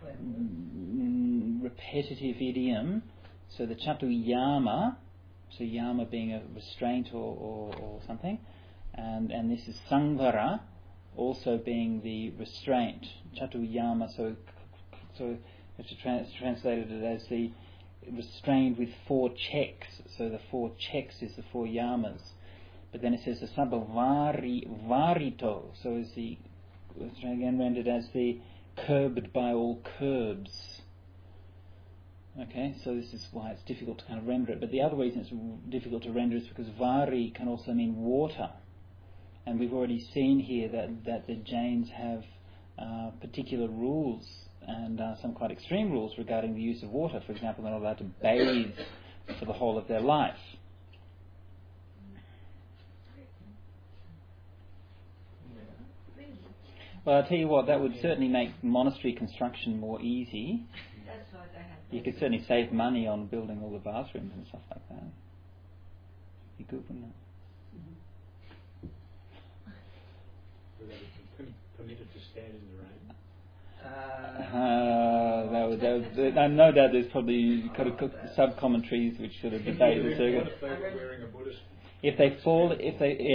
[SPEAKER 1] repetitive idiom. So the chatu yama, so yama being a restraint or something, and this is sangvara, also being the restraint. Chatu yama, so if you translated it as the restrained with 4 checks. So the 4 checks is the 4 yamas. But then it says the sabhavarito, so is the, again rendered as the curbed by all curbs. Okay, so this is why it's difficult to kind of render it. But the other reason it's difficult to render is because vari can also mean water. And we've already seen here that the Jains have particular rules and some quite extreme rules regarding the use of water. For example, they're not allowed to bathe for the whole of their life. Well, I'll tell you what, that would certainly make monastery construction more easy.
[SPEAKER 6] That's what I have.
[SPEAKER 1] You could certainly save money on building all the bathrooms and stuff like that. Be good, wouldn't it?
[SPEAKER 5] Would they be permitted to stand in the rain?
[SPEAKER 1] No doubt there's probably sub-commentaries which should have debated the circuit.
[SPEAKER 5] What if they were wearing a Buddhist?
[SPEAKER 1] If they fall into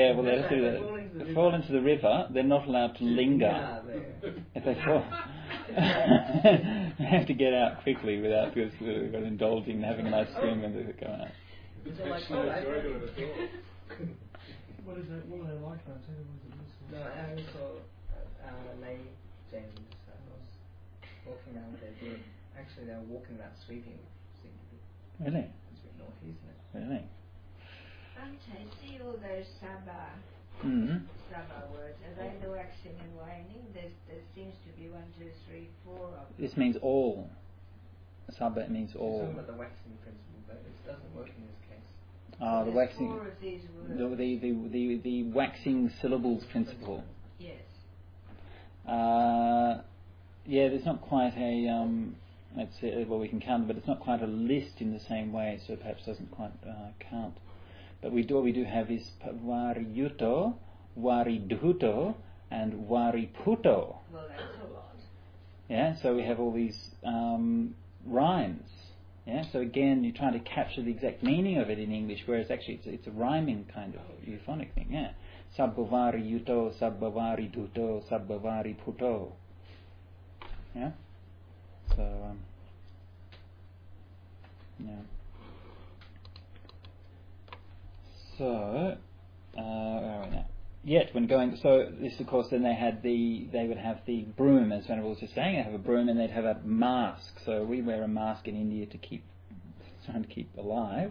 [SPEAKER 1] the river, they're not allowed to linger. If they fall, they have to get out quickly without indulging, having a nice swim when they go out.
[SPEAKER 4] What is it? What are they like?
[SPEAKER 2] No, I saw lay James. I was walking around with their group. Actually, they were walking without sweeping.
[SPEAKER 1] Really?
[SPEAKER 2] It's a bit naughty, isn't it?
[SPEAKER 1] Really?
[SPEAKER 6] Ante, see all those Sabha words. Are they the waxing and waning? There seems to be 1, 2, 3, 4 of them.
[SPEAKER 1] This means all. Sabha means all.
[SPEAKER 2] It's talking about the waxing principle, but it doesn't work in this case.
[SPEAKER 1] The waxing.
[SPEAKER 6] 4 of these words.
[SPEAKER 1] The waxing syllables principle.
[SPEAKER 6] Yes.
[SPEAKER 1] Yeah, there's not quite a. Let's say, well, we can count, but it's not quite a list in the same way, so perhaps doesn't quite count. But what we do have is variyuto, varidhuto, and variputo.
[SPEAKER 6] Well, that's a lot.
[SPEAKER 1] Yeah, so we have all these rhymes. Yeah, so again, you're trying to capture the exact meaning of it in English, whereas actually it's a rhyming kind of euphonic thing. Yeah, sabbavariyuto, sabbavaridhuto, sabbavariputo. Yeah, so yeah. So, where are we now? Yet, when going, so this, of course, then they would have the broom, as Venerable was just saying. They have a broom, and they'd have a mask. So we wear a mask in India to trying to keep alive,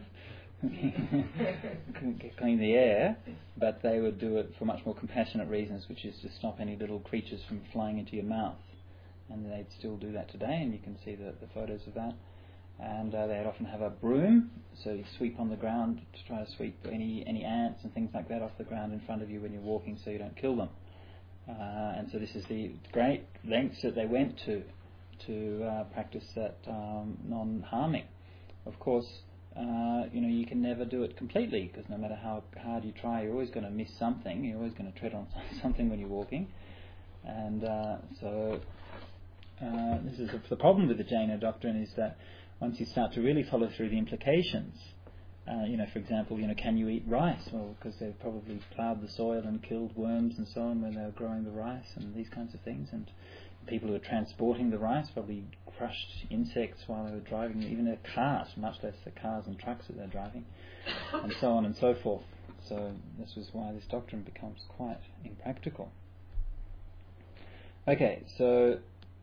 [SPEAKER 1] clean the air. But they would do it for much more compassionate reasons, which is to stop any little creatures from flying into your mouth. And they'd still do that today, and you can see the photos of that. And they'd often have a broom, so you sweep on the ground to try to sweep any ants and things like that off the ground in front of you when you're walking, so you don't kill them. And so this is the great lengths that they went to practice that non-harming. Of course, you can never do it completely, because no matter how hard you try, you're always going to miss something. You're always going to tread on something when you're walking, and so this is the problem with the Jaina doctrine, is that once you start to really follow through the implications, for example, can you eat rice? Well, because they've probably ploughed the soil and killed worms and so on when they were growing the rice and these kinds of things. And people who are transporting the rice probably crushed insects while they were driving, even their cars, much less the cars and trucks that they're driving, and so on and so forth. So this was why this doctrine becomes quite impractical. Okay, so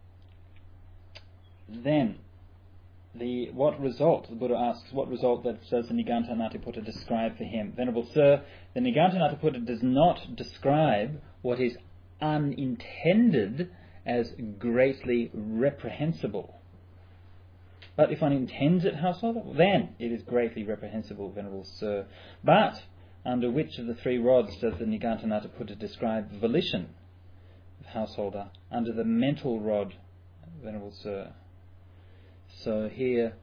[SPEAKER 1] then, what result, the Buddha asks, what result does the Nigantanatiputta describe for him? Venerable Sir, the Nigantanatiputta does not describe what is unintended as greatly reprehensible. But if one intends it, householder, then it is greatly reprehensible, Venerable Sir. But under which of the 3 rods does the Nigantanatiputta describe volition, householder? Under the mental rod, Venerable Sir. So here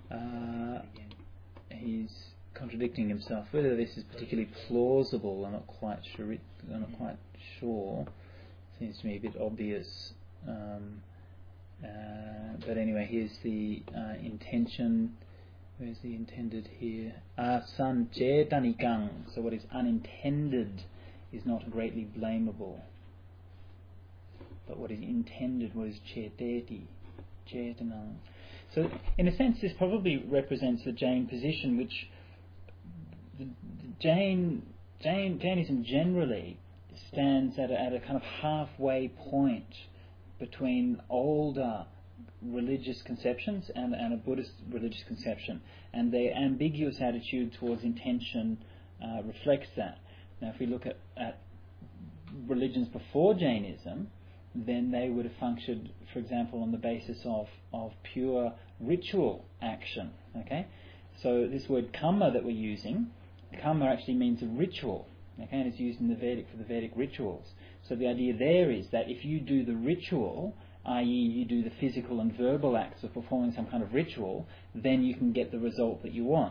[SPEAKER 1] he's contradicting himself. Whether this is particularly plausible, I'm not quite sure. Seems to me a bit obvious. But anyway, here's the intention. Where's the intended here? Sancetanikang. So what is unintended is not greatly blamable. But what is intended, what is ceteti, cetanang. So, in a sense, this probably represents the Jain position, which Jainism generally stands at a kind of halfway point between older religious conceptions and a Buddhist religious conception, and their ambiguous attitude towards intention reflects that. Now, if we look at religions before Jainism, then they would have functioned, for example, on the basis of pure ritual action. Okay, so this word karma that we're using, karma actually means a ritual. Okay, and it's used in the Vedic for the Vedic rituals. So the idea there is that if you do the ritual, i.e. you do the physical and verbal acts of performing some kind of ritual, then you can get the result that you want.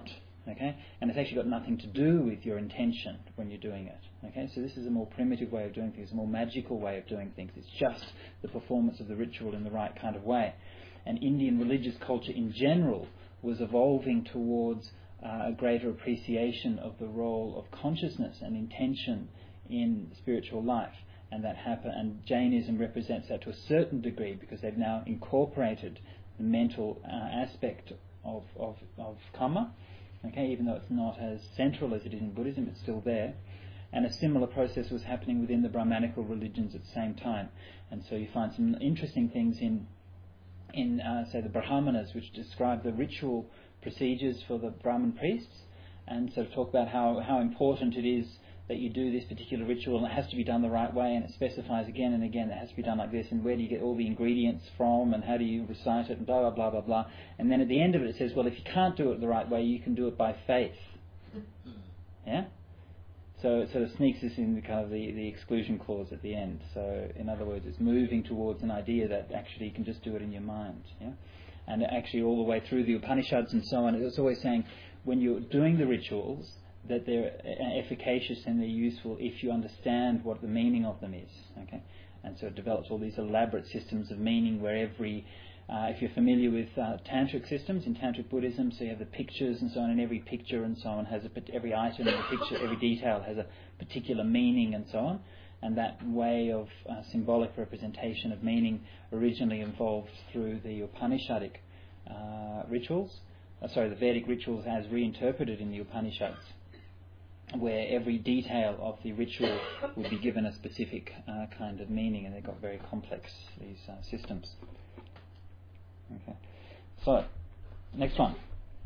[SPEAKER 1] Okay, and it's actually got nothing to do with your intention when you're doing it. Okay, so this is a more primitive way of doing things, a more magical way of doing things. It's just the performance of the ritual in the right kind of way. And Indian religious culture in general was evolving towards a greater appreciation of the role of consciousness and intention in spiritual life. And that and Jainism represents that to a certain degree, because they've now incorporated the mental aspect of karma. Okay, even though it's not as central as it is in Buddhism, it's still there. And a similar process was happening within the Brahmanical religions at the same time. And so you find some interesting things in say, the Brahmanas, which describe the ritual procedures for the Brahmin priests, and sort of talk about how important it is that you do this particular ritual, and it has to be done the right way, and it specifies again and again that it has to be done like this, and where do you get all the ingredients from, and how do you recite it, and blah, blah, blah, blah, blah. And then at the end of it says, well, if you can't do it the right way, you can do it by faith. Yeah? So it sort of sneaks us in the kind of the exclusion clause at the end. So in other words, it's moving towards an idea that actually you can just do it in your mind. Yeah? And actually all the way through the Upanishads and so on, it's always saying when you're doing the rituals, that they're efficacious and they're useful if you understand what the meaning of them is. Okay, and so it develops all these elaborate systems of meaning where every, if you're familiar with tantric systems in tantric Buddhism, so you have the pictures and so on, and every picture and so on has every item in the picture, every detail has a particular meaning and so on. And that way of symbolic representation of meaning originally evolved through the Upanishadic rituals. The Vedic rituals as reinterpreted in the Upanishads, where every detail of the ritual would be given a specific kind of meaning, and they got very complex, these systems. Okay, so next one,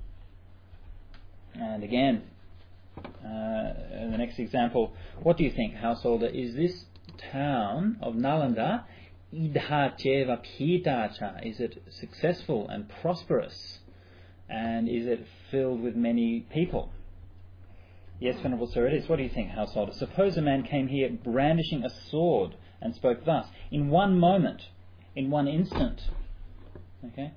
[SPEAKER 1] and again, the next example. What do you think, householder? Is this town of Nalanda idha cheva phita cha? Is it successful and prosperous, and is it filled with many people? Yes, Venerable Sir, it is. What do you think, householder? Suppose a man came here brandishing a sword and spoke thus, in one moment, in one instant, okay,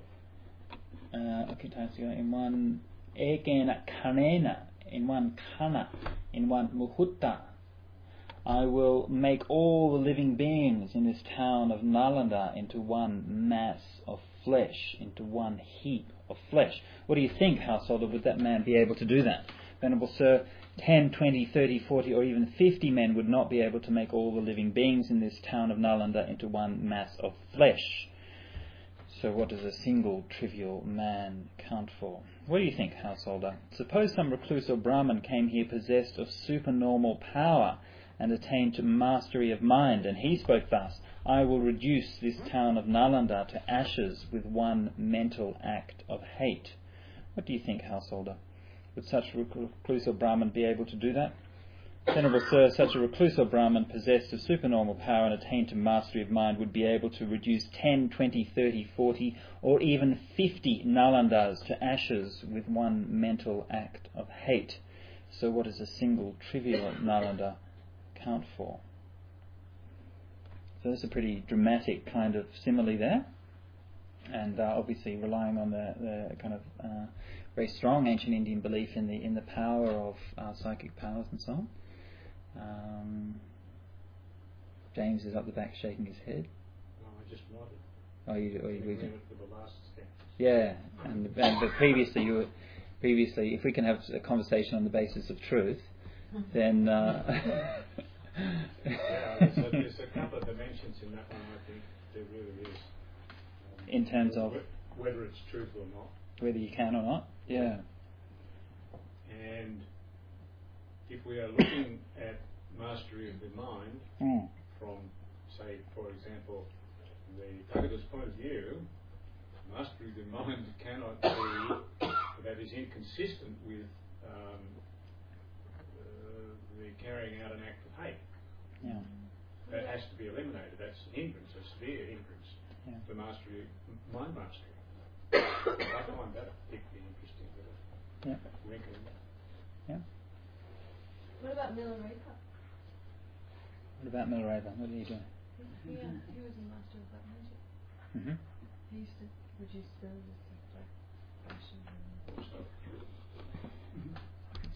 [SPEAKER 1] in one ekena kanena, in one kana, in one muhutta, I will make all the living beings in this town of Nalanda into one mass of flesh, into one heap of flesh. What do you think, householder? Would that man be able to do that? Venerable Sir, 10, 20, 30, 40 or even 50 men would not be able to make all the living beings in this town of Nalanda into one mass of flesh. So what does a single trivial man count for? What do you think, householder? Suppose some recluse or Brahmin came here possessed of supernormal power and attained to mastery of mind, and he spoke thus, I will reduce this town of Nalanda to ashes with one mental act of hate. What do you think, householder? Would such a recluse or Brahmin be able to do that? Venerable Sir, such a recluse or Brahmin possessed of supernormal power and attained to mastery of mind would be able to reduce 10, 20, 30, 40 or even 50 Nalandas to ashes with one mental act of hate. So what does a single trivial Nalanda count for? So that's a pretty dramatic kind of simile there, and obviously relying on the kind of very strong ancient Indian belief in the power of psychic powers and so on. James is up the back shaking his head.
[SPEAKER 5] No, I just nodded.
[SPEAKER 1] Oh, you read it?
[SPEAKER 5] For the last step.
[SPEAKER 1] Yeah, but previously, if we can have a conversation on the basis of truth, then.
[SPEAKER 5] There's a couple of dimensions in that one. I think there really is.
[SPEAKER 1] In terms of
[SPEAKER 5] whether it's truth or not.
[SPEAKER 1] Whether you can or not. Yeah.
[SPEAKER 5] And if we are looking at mastery of the mind from, say, for example, the Bhagava's point of view, mastery of the mind cannot be, that is inconsistent with the carrying out an act of hate.
[SPEAKER 1] Yeah.
[SPEAKER 5] That has to be eliminated. That's an hindrance, a severe hindrance to mastery, mind mastery. I find that particularly interesting.
[SPEAKER 1] Yeah.
[SPEAKER 3] What about Milarepa?
[SPEAKER 1] What did he do?
[SPEAKER 3] Yeah, he was a master of black magic.
[SPEAKER 1] Mm-hmm.
[SPEAKER 3] He used to produce spells like fashion.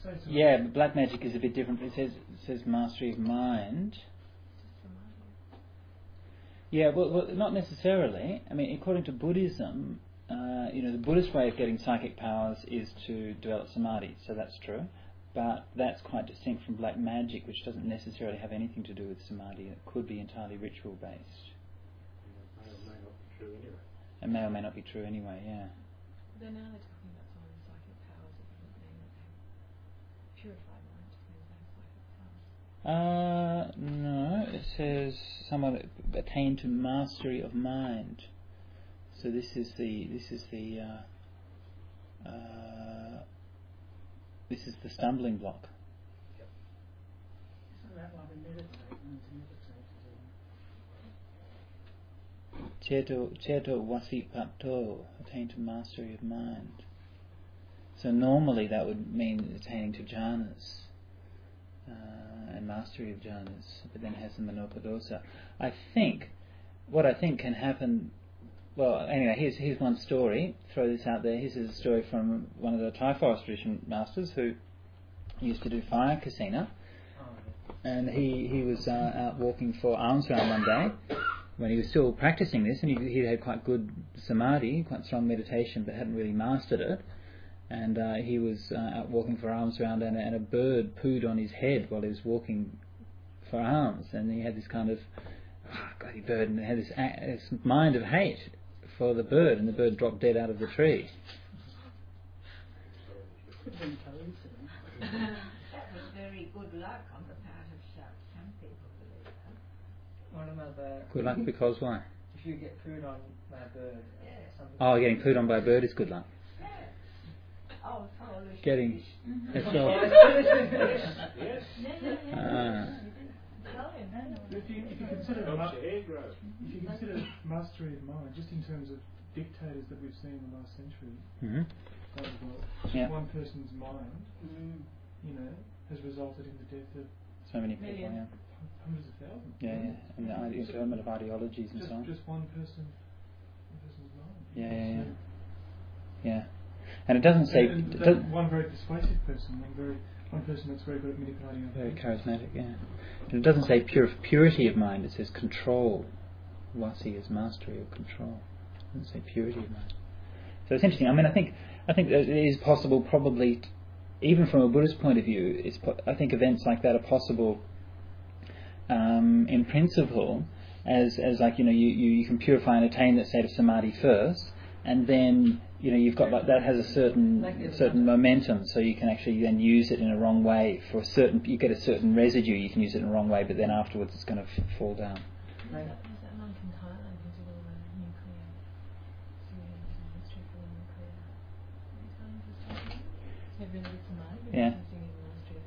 [SPEAKER 1] Yeah, but black magic is a bit different. It says mastery of mind. Yeah, well, not necessarily. I mean, according to Buddhism, the Buddhist way of getting psychic powers is to develop samadhi, so that's true. But that's quite distinct from black magic, which doesn't necessarily have anything to do with samadhi. It could be entirely ritual-based. It may or may not be true anyway, yeah.
[SPEAKER 3] But now they're talking about some of the psychic powers. It doesn't mean that they purified mind, just means they have psychic powers.
[SPEAKER 1] No, it says someone attained to mastery of mind. So this is the stumbling block.
[SPEAKER 7] Yep. Isn't that like a meditate and to meditate?
[SPEAKER 1] Cheto wasipato, attain to mastery of mind. So normally that would mean attaining to jhanas and mastery of jhanas, but then it has the manopadosa. What I think can happen. Well, anyway, here's one story. Throw this out there. Here's a story from one of the Thai forest tradition masters who used to do fire kasina, and he was out walking for alms round one day when he was still practicing this, and he had quite good samadhi, quite strong meditation, but hadn't really mastered it. And he was out walking for alms round, and a bird pooed on his head while he was walking for alms, and he had this kind of bloody bird, and had this mind of hate for the bird, and the bird dropped dead out of the tree.
[SPEAKER 6] That was very good luck on the part of some people believe that.
[SPEAKER 2] One of the
[SPEAKER 1] Good luck because why?
[SPEAKER 2] if you get pooed on by a bird.
[SPEAKER 1] Oh, getting pooed on by a bird is good luck.
[SPEAKER 6] Yeah. Oh, foolish.
[SPEAKER 1] Getting that's all.
[SPEAKER 5] Yes.
[SPEAKER 4] If you consider mastery of mind, just in terms of dictators that we've seen in the last century, one person's mind, has resulted in the death of
[SPEAKER 1] so many people, yeah.
[SPEAKER 4] Hundreds of thousands.
[SPEAKER 1] Yeah, and the development of ideologies and so on.
[SPEAKER 4] Just one person's mind.
[SPEAKER 1] Yeah. And it doesn't say
[SPEAKER 4] one very persuasive person, one person that's very good at manipulating other people.
[SPEAKER 1] Very charismatic, yeah. And it doesn't say purity of mind, it says control. Wasi is mastery or control. It doesn't say purity of mind. So it's interesting. I mean, I think that it is possible, probably, even from a Buddhist point of view, I think events like that are possible in principle, as like, you can purify and attain that state of samadhi first, and then you've got that has a certain momentum, so you can actually then use it in a wrong way for you get a certain residue, you can use it in a wrong way, but then afterwards it's going to fall down.
[SPEAKER 3] Was that monk in Thailand who did all the nuclear mastery for the nuclear? He had really good samadhi, but he was doing mastery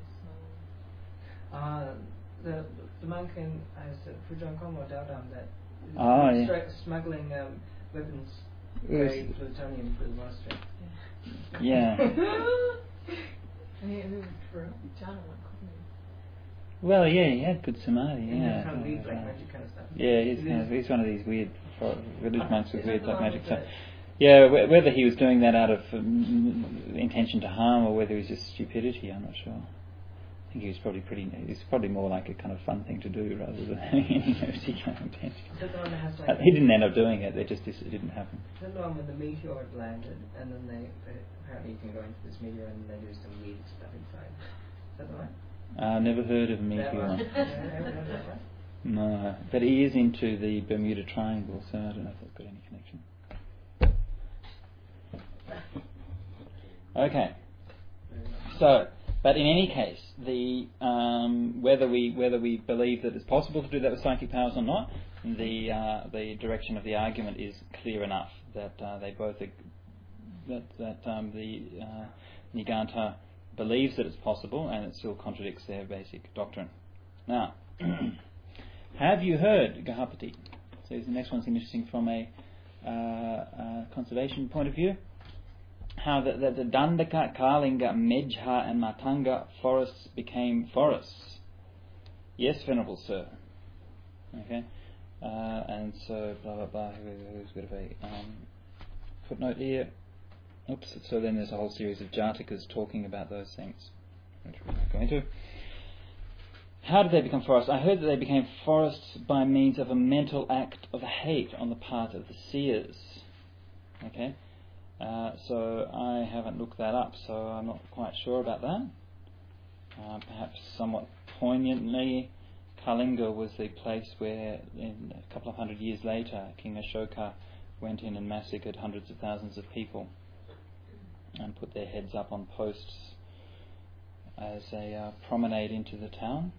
[SPEAKER 3] of small.
[SPEAKER 2] The monk in Pujang Kong or Daodam that is smuggling weapons. Grade plutonium for the monastery.
[SPEAKER 1] Yeah.
[SPEAKER 3] And he was for Jhana one, couldn't he?
[SPEAKER 1] Well, yeah, he had good samadhi.
[SPEAKER 2] Yeah. Kind of weird black magic kind of stuff.
[SPEAKER 1] Yeah, he's one of these weird religious monks with weird black magic stuff. Yeah, whether he was doing that out of intention to harm or whether it was just stupidity, I'm not sure. I think he was probably more like a kind of fun thing to do rather than having any particular intention. He didn't end up doing it, it didn't happen.
[SPEAKER 2] Is that the one when the meteor had landed and then they apparently you can go into this meteor and they do some weird stuff inside? Is that the one?
[SPEAKER 1] I've never heard of a meteor. No, but he is into the Bermuda Triangle, so I don't know if that's got any connection. Okay. So, but in any case, whether we believe that it's possible to do that with psychic powers or not, the direction of the argument is clear enough that they both the Niganta believes that it's possible, and it still contradicts their basic doctrine. Now, have you heard, Gahapati? So the next one's interesting from a conservation point of view. How the Dandaka, Kalinga, Mejha and Matanga forests became forests. Yes, Venerable Sir. Okay. And so, blah, blah, blah. There's a bit of a footnote here. Oops. So then there's a whole series of Jatakas talking about those things. which we're not going to. How did they become forests? I heard that they became forests by means of a mental act of hate on the part of the seers. Okay, so I haven't looked that up, so I'm not quite sure about that. Perhaps somewhat poignantly, Kalinga was the place where, in a couple of hundred years later, King Ashoka went in and massacred hundreds of thousands of people and put their heads up on posts as a promenade into the town.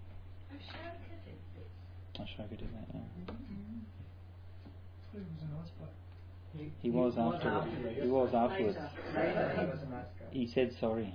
[SPEAKER 1] Ashoka did that, yeah. He was afterwards. He was afterwards. He said sorry.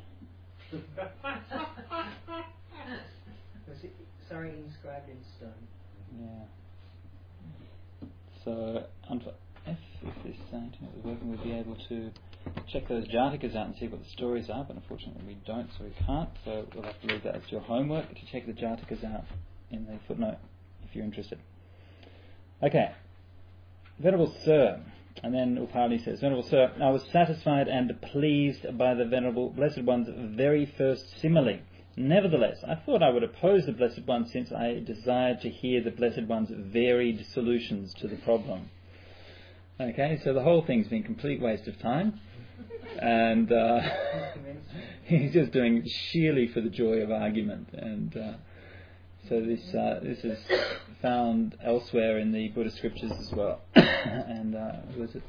[SPEAKER 2] Sorry, inscribed in stone.
[SPEAKER 1] Yeah. So, if this internet was working, we'd be able to check those Jatakas out and see what the stories are, but unfortunately we don't, so we can't. So we'll have to leave that as your homework to check the Jatakas out in the footnote if you're interested. Okay. Venerable Sir, and then Upali says, Venerable Sir, I was satisfied and pleased by the Venerable Blessed One's very first simile. Nevertheless, I thought I would oppose the Blessed One since I desired to hear the Blessed One's varied solutions to the problem. Okay, so the whole thing's been a complete waste of time, and he's just doing it sheerly for the joy of argument, and so this is found elsewhere in the Buddhist scriptures as well. And was it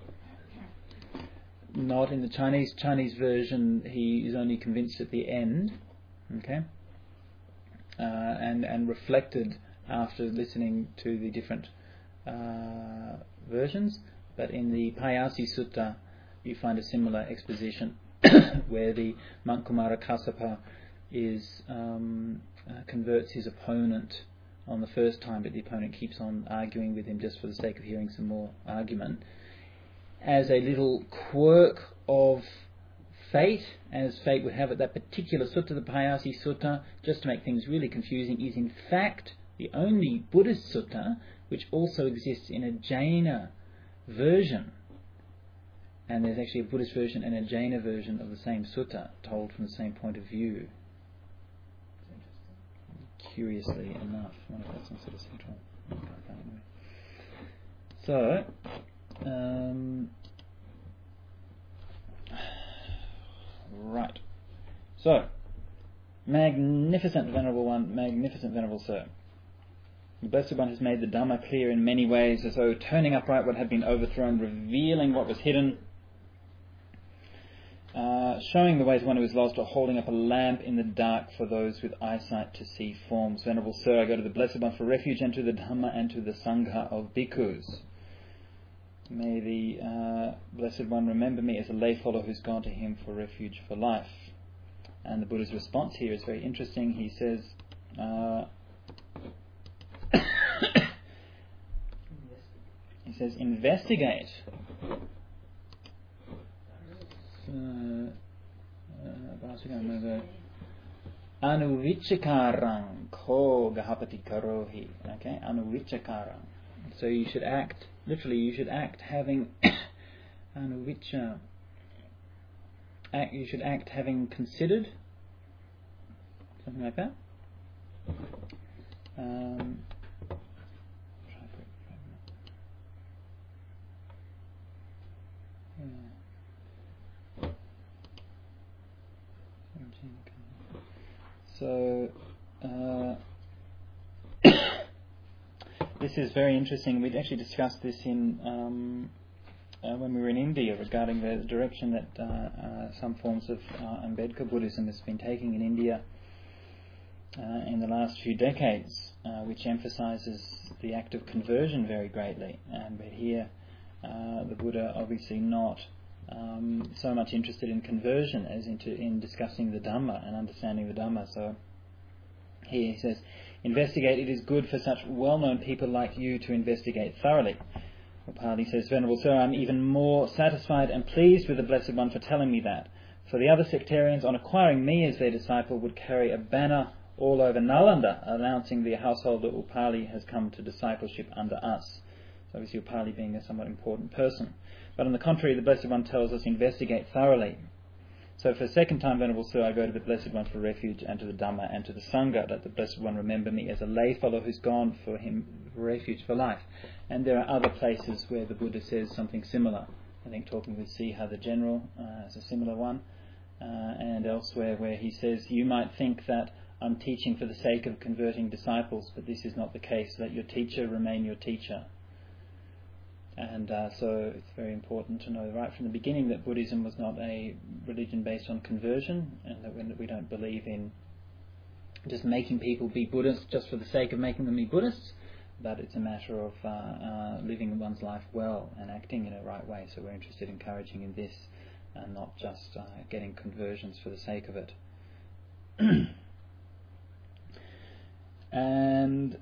[SPEAKER 1] not in the Chinese version? He is only convinced at the end, okay, and reflected after listening to the different versions. But in the Payasi Sutta, you find a similar exposition where the monk Kumara Kassapa converts his opponent on the first time, but the opponent keeps on arguing with him just for the sake of hearing some more argument. As a little quirk of fate, as fate would have it, that particular sutta, the Payasi Sutta, just to make things really confusing, is in fact the only Buddhist sutta which also exists in a Jaina version. And there's actually a Buddhist version and a Jaina version of the same sutta, told from the same point of view. Curiously enough, I wonder if that's some sort of central. So, right. So, magnificent Venerable One, magnificent Venerable Sir. The Blessed One has made the Dhamma clear in many ways, as though turning upright what had been overthrown, revealing what was hidden, showing the way to one who is lost, or holding up a lamp in the dark for those with eyesight to see forms. Venerable Sir, I go to the Blessed One for refuge, and to the Dhamma and to the Sangha of bhikkhus. May the Blessed One remember me as a lay follower who's gone to him for refuge for life. And the Buddha's response here is very interesting. He says, investigate. Anuvichakarang ko gahapati karohi. Okay, anuvichakarang. So you should act, literally you should act having anuvicha. You should act having considered, something like that. So this is very interesting. We'd actually discussed this in when we were in India regarding the direction that some forms of Ambedkar Buddhism has been taking in India in the last few decades, which emphasizes the act of conversion very greatly. And but here the Buddha obviously not so much interested in conversion as in discussing the Dhamma and understanding the Dhamma. So here he says, investigate. It is good for such well-known people like you to investigate thoroughly. Upali says, Venerable Sir, I am even more satisfied and pleased with the Blessed One for telling me that. For the other sectarians, on acquiring me as their disciple, would carry a banner all over Nalanda announcing the householder Upali has come to discipleship under us. So obviously Upali being a somewhat important person. But on the contrary, the Blessed One tells us, investigate thoroughly. So for the second time, Venerable Sir, I go to the Blessed One for refuge, and to the Dhamma, and to the Sangha. Let the Blessed One remember me as a lay fellow who's gone for him for refuge for life. And there are other places where the Buddha says something similar. I think talking with Siha the General is a similar one. And elsewhere where he says, you might think that I'm teaching for the sake of converting disciples, but this is not the case. Let your teacher remain your teacher. And so it's very important to know right from the beginning that Buddhism was not a religion based on conversion, and that we don't believe in just making people be Buddhists just for the sake of making them be Buddhists, but it's a matter of living one's life well and acting in a right way. So we're interested in encouraging in this, and not just getting conversions for the sake of it. And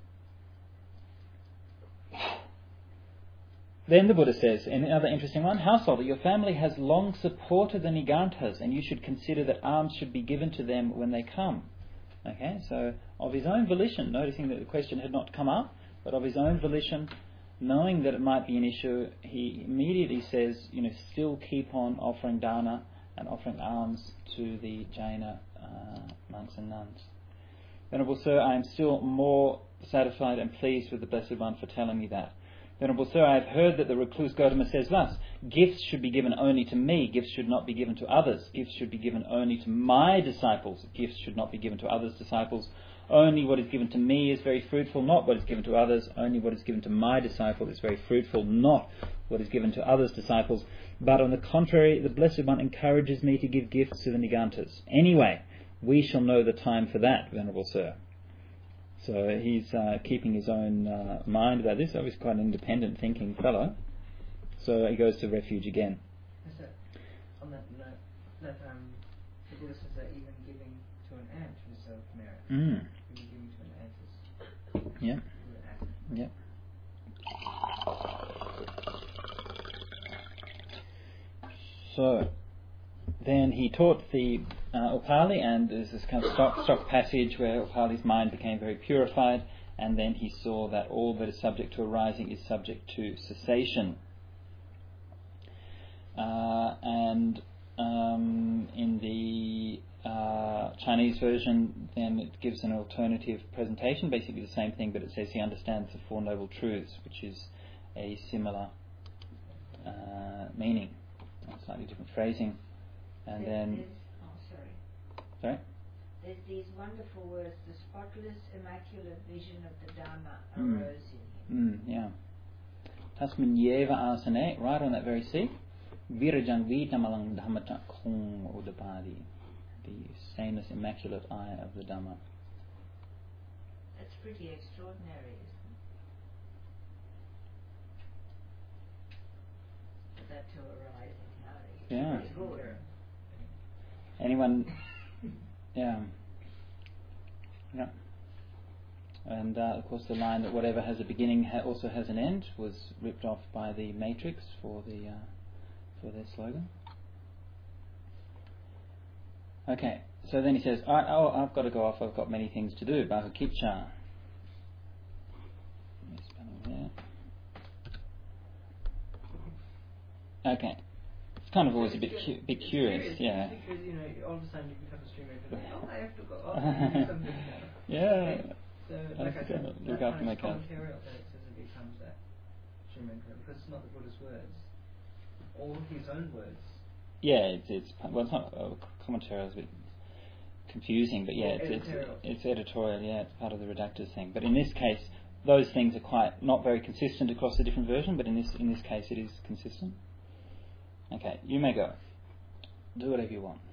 [SPEAKER 1] then the Buddha says, in another interesting one, householder, your family has long supported the Nigantas, and you should consider that alms should be given to them when they come. Okay, so of his own volition, noticing that the question had not come up, but of his own volition, knowing that it might be an issue, he immediately says, still keep on offering dana and offering alms to the Jaina monks and nuns. Venerable Sir, I am still more satisfied and pleased with the Blessed One for telling me that. Venerable Sir, I have heard that the recluse Gautama says thus, gifts should be given only to me, gifts should not be given to others, gifts should be given only to my disciples, gifts should not be given to others' disciples. Only what is given to me is very fruitful, not what is given to others. Only what is given to my disciple is very fruitful, not what is given to others' disciples. But on the contrary, the Blessed One encourages me to give gifts to the Nigantas. Anyway, we shall know the time for that, Venerable Sir. So he's keeping his own mind about this. Obviously quite an independent thinking fellow. So he goes to refuge again.
[SPEAKER 2] So, on that note, the Buddha says that even giving to an ant is self-merit. Even giving to an ant is
[SPEAKER 1] yeah. Yeah. So then he taught the Upali, and there's this kind of stock passage where Upali's mind became very purified, and then he saw that all that is subject to arising is subject to cessation. And in the Chinese version, then it gives an alternative presentation, basically the same thing, but it says he understands the Four Noble Truths, which is a similar meaning, slightly different phrasing. And then... Sorry?
[SPEAKER 6] There's these wonderful words, the spotless, immaculate vision of the Dharma arose in him.
[SPEAKER 1] Yeah. Tasmin yeva asane, right on that very seat. Virajang vitamalang dhammata khung udapadi. The stainless, immaculate eye of the Dhamma.
[SPEAKER 6] That's pretty extraordinary, isn't it? For that to arise in how
[SPEAKER 1] Yeah. Anyone... Yeah. And of course the line that whatever has a beginning also has an end was ripped off by the Matrix for their slogan. Okay, so then he says, I've got to go off, I've got many things to do. Bahukipcha. Okay. Kind of always a bit curious, yeah.
[SPEAKER 2] Because all of a sudden you become a streamer and I have to go off and do something now.
[SPEAKER 1] Yeah.
[SPEAKER 2] So like I said,
[SPEAKER 1] look
[SPEAKER 2] that
[SPEAKER 1] after my cat.
[SPEAKER 2] commentary that it says it becomes that streamer because it's not the Buddha's words, all his own words.
[SPEAKER 1] Yeah, it's not commentary. It's a bit confusing, but yeah, it's editorial. Yeah, it's part of the redactors thing. But in this case, those things are quite not very consistent across the different versions. But in this case, it is consistent. Okay, you may go. Do whatever you want.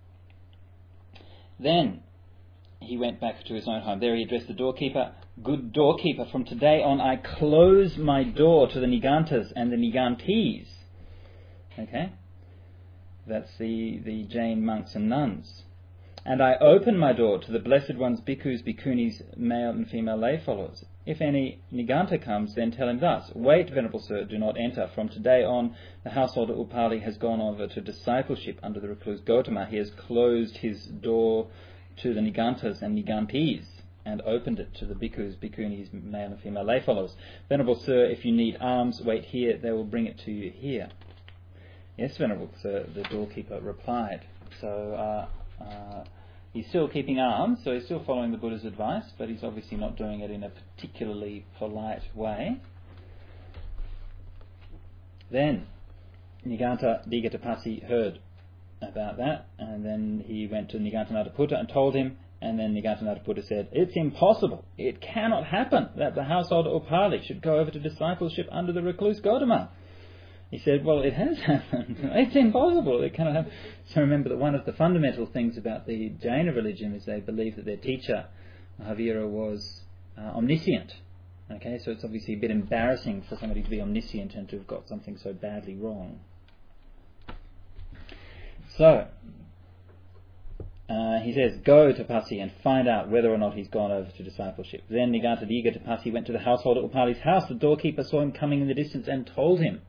[SPEAKER 1] Then he went back to his own home. There he addressed the doorkeeper. Good doorkeeper, from today on I close my door to the Nigantas and the Nigantes. Okay? That's the Jain monks and nuns. And I open my door to the Blessed One's bhikkhus, bhikkhunis, male and female lay followers. If any Niganta comes, then tell him thus, wait, Venerable Sir, do not enter. From today on, the householder Upali has gone over to discipleship under the recluse Gautama. He has closed his door to the Nigantas and Nigantes and opened it to the bhikkhus, bhikkhunis, male and female lay followers. Venerable Sir, if you need alms, wait here. They will bring it to you here. Yes, Venerable Sir, the doorkeeper replied. So he's still keeping alms, so he's still following the Buddha's advice, but he's obviously not doing it in a particularly polite way. Then Niganta Digatapasi heard about that, and then he went to Nigantanathaputta and told him, and then Nigantanathaputta said, "It's impossible, it cannot happen that the household Upali should go over to discipleship under the recluse Gautama." He said, "Well, it has happened. It's impossible, it cannot happen." So remember that one of the fundamental things about the Jaina religion is they believe that their teacher, Mahavira, was omniscient. Okay, so it's obviously a bit embarrassing for somebody to be omniscient and to have got something so badly wrong. So, he says, "Go to Tapasi and find out whether or not he's gone over to discipleship." Then Niganta Digatapasi went to the household at Upali's house. The doorkeeper saw him coming in the distance and told him,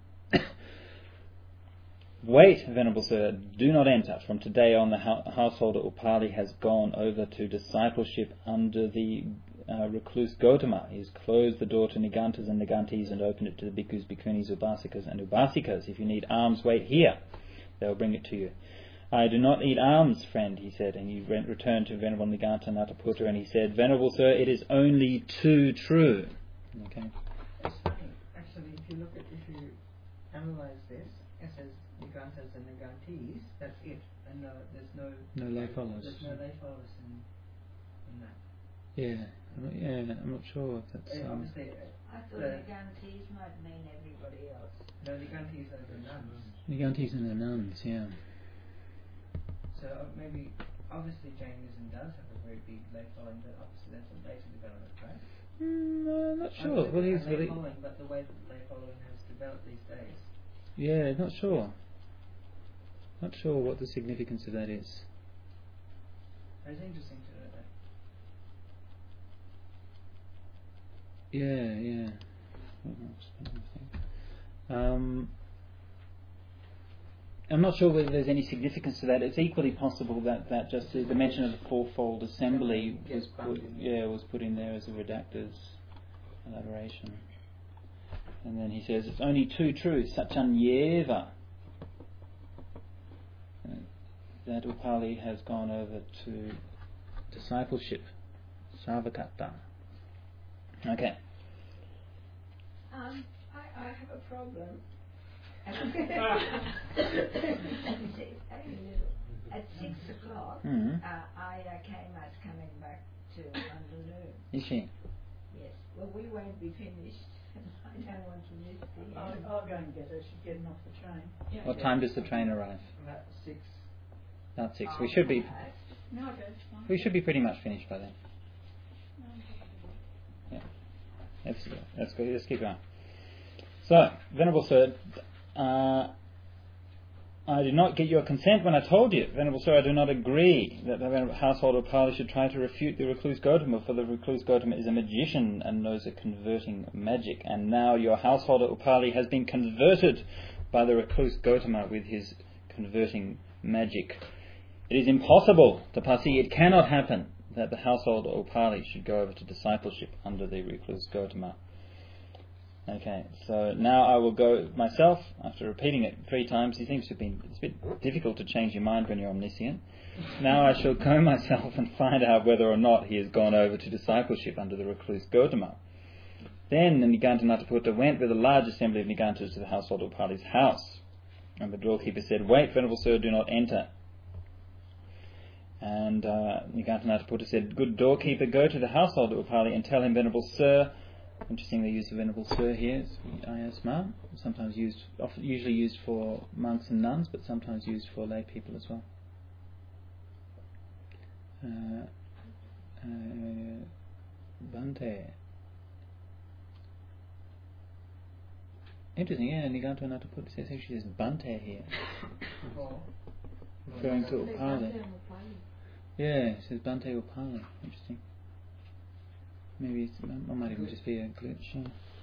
[SPEAKER 1] "Wait, Venerable Sir, do not enter. From today on, the household at Upali has gone over to discipleship under the recluse Gautama. He has closed the door to Nigantas and Nigantis and opened it to the bhikkhus, bhikkhunis, ubasikas and ubasikas. If you need alms, wait here. They'll bring it to you." "I do not need alms, friend," he said, and he returned to Venerable Nigantanathaputta and he said, "Venerable Sir, it is only too true." Okay.
[SPEAKER 2] It's funny, actually, if you analyse this, it says Nigantas and Nigantis, that's it, and there's no
[SPEAKER 1] lay followers.
[SPEAKER 2] There's no lay followers in that.
[SPEAKER 1] Yeah, I'm not sure if that's.
[SPEAKER 2] Obviously,
[SPEAKER 6] I thought Nigantis might mean everybody else.
[SPEAKER 2] No, Nigantis are the nuns.
[SPEAKER 1] Nigantis and the nuns, yeah.
[SPEAKER 2] So maybe, obviously Jainism does have a very big lay following, but obviously that's a later development, right?
[SPEAKER 1] I'm not sure. Well, he's
[SPEAKER 2] lay following, but the way that lay following has developed these days.
[SPEAKER 1] Yeah, not sure. Not sure what the significance of that is.
[SPEAKER 2] It's interesting to know that.
[SPEAKER 1] Yeah. I'm not sure whether there's any significance to that. It's equally possible that just the mention of the fourfold assembly was put in there as a redactor's elaboration. And then he says, "It's only too true, Sachanyeva, that Upali has gone over to discipleship, Sarvakata." Okay.
[SPEAKER 6] I have a problem. At 6 o'clock, Ida came as coming back to London.
[SPEAKER 1] Is she?
[SPEAKER 6] Yes. Well, we won't be finished. I don't want to miss the end.
[SPEAKER 7] I'll go and get her. She's getting off the train.
[SPEAKER 1] Yeah. What time does the train arrive?
[SPEAKER 2] About 6.
[SPEAKER 1] About 6. We should be.
[SPEAKER 7] No, that's fine.
[SPEAKER 1] We should be pretty much finished by then. Yeah. Let's go. Let's keep going. So, Venerable Sir, I did not get your consent when I told you. Venerable Sir, I do not agree that the household Upali should try to refute the recluse Gautama, for the recluse Gautama is a magician and knows a converting magic. And now your householder Upali has been converted by the recluse Gautama with his converting magic. It is impossible, Tapasi, it cannot happen that the householder Upali should go over to discipleship under the recluse Gautama. Okay, so now I will go myself, after repeating it 3 times. He seems to have been, it's a bit difficult to change your mind when you're omniscient. Now I shall go myself and find out whether or not he has gone over to discipleship under the recluse Gautama. Then the Nigantanathaputta went with a large assembly of Nigantas to the household Upali's house. And the doorkeeper said, "Wait, Venerable Sir, do not enter." And Nigantanathaputta said, "Good doorkeeper, go to the household Upali and tell him, Venerable Sir," interesting the use of Venerable Sir here, Ayasma, sometimes usually used for monks and nuns, but sometimes used for lay people as well. Bhante. Interesting, yeah, Nigantanathaputta says Bhante here. Referring to Upali. Yeah, it says Bhante Upali. Interesting. Maybe it might even just be a glitch.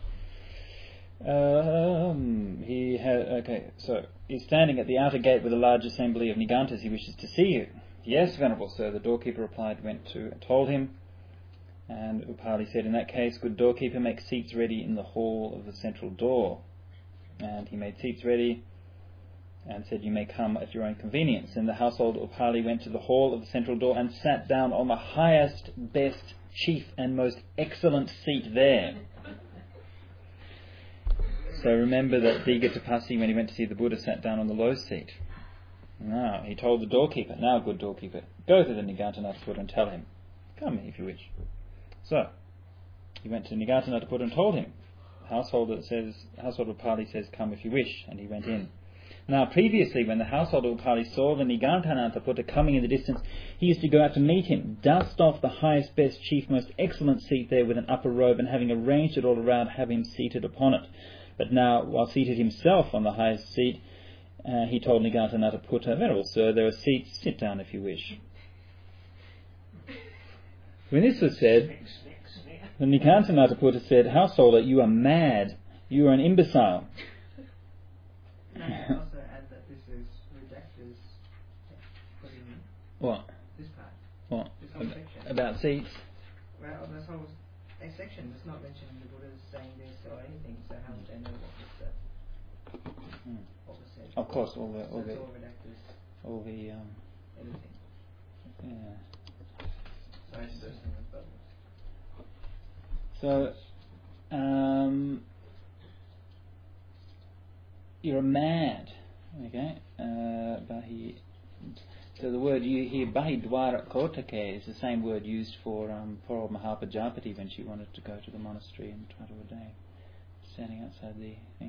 [SPEAKER 1] So he's standing at the outer gate with a large assembly of Nigantas. He wishes to see you. "Yes, Venerable Sir," the doorkeeper replied, told him. And Upali said, "In that case, good doorkeeper, make seats ready in the hall of the central door." And he made seats ready. and said, "You may come at your own convenience." And the household Upali went to the hall of the central door and sat down on the highest, best, chief and most excellent seat there. So remember that Digatapasi, when he went to see the Buddha, sat down on the low seat. Now, he told the doorkeeper, "Now, good doorkeeper, go to the Nigantanatha Buddha and tell him, 'Come if you wish.'" So, he went to Nigantanatha Buddha and told him. Household Upali says, "Come if you wish," and he went in. Now, previously, when the household Upali saw the Nigantanatha Buddha coming in the distance, he used to go out to meet him, dust off the highest, best, chief, most excellent seat there with an upper robe, and having arranged it all around, have him seated upon it. But now, while seated himself on the highest seat, he told Nigantanatha Buddha, "Venerable sir, there are seats, sit down if you wish." When this was said, the Nigantanatha Buddha said, "Householder, you are mad. You are an imbecile."
[SPEAKER 2] Can I also add that this is redactors putting
[SPEAKER 1] What?
[SPEAKER 2] this part?
[SPEAKER 1] What?
[SPEAKER 2] This whole section.
[SPEAKER 1] About seats?
[SPEAKER 2] Well, this whole section does not mention the Buddha's saying this or anything, so how would they know what was said?
[SPEAKER 1] Of course, all the
[SPEAKER 2] redactors.
[SPEAKER 1] All the
[SPEAKER 2] Anything.
[SPEAKER 1] Yeah.
[SPEAKER 2] Sorry, it's bursting with bubbles.
[SPEAKER 1] So, you're mad, okay? Bahi. So the word you hear, Bahi Dwara Kotake, is the same word used for poor old Mahapajapati when she wanted to go to the monastery and try to ordain, standing outside the thing.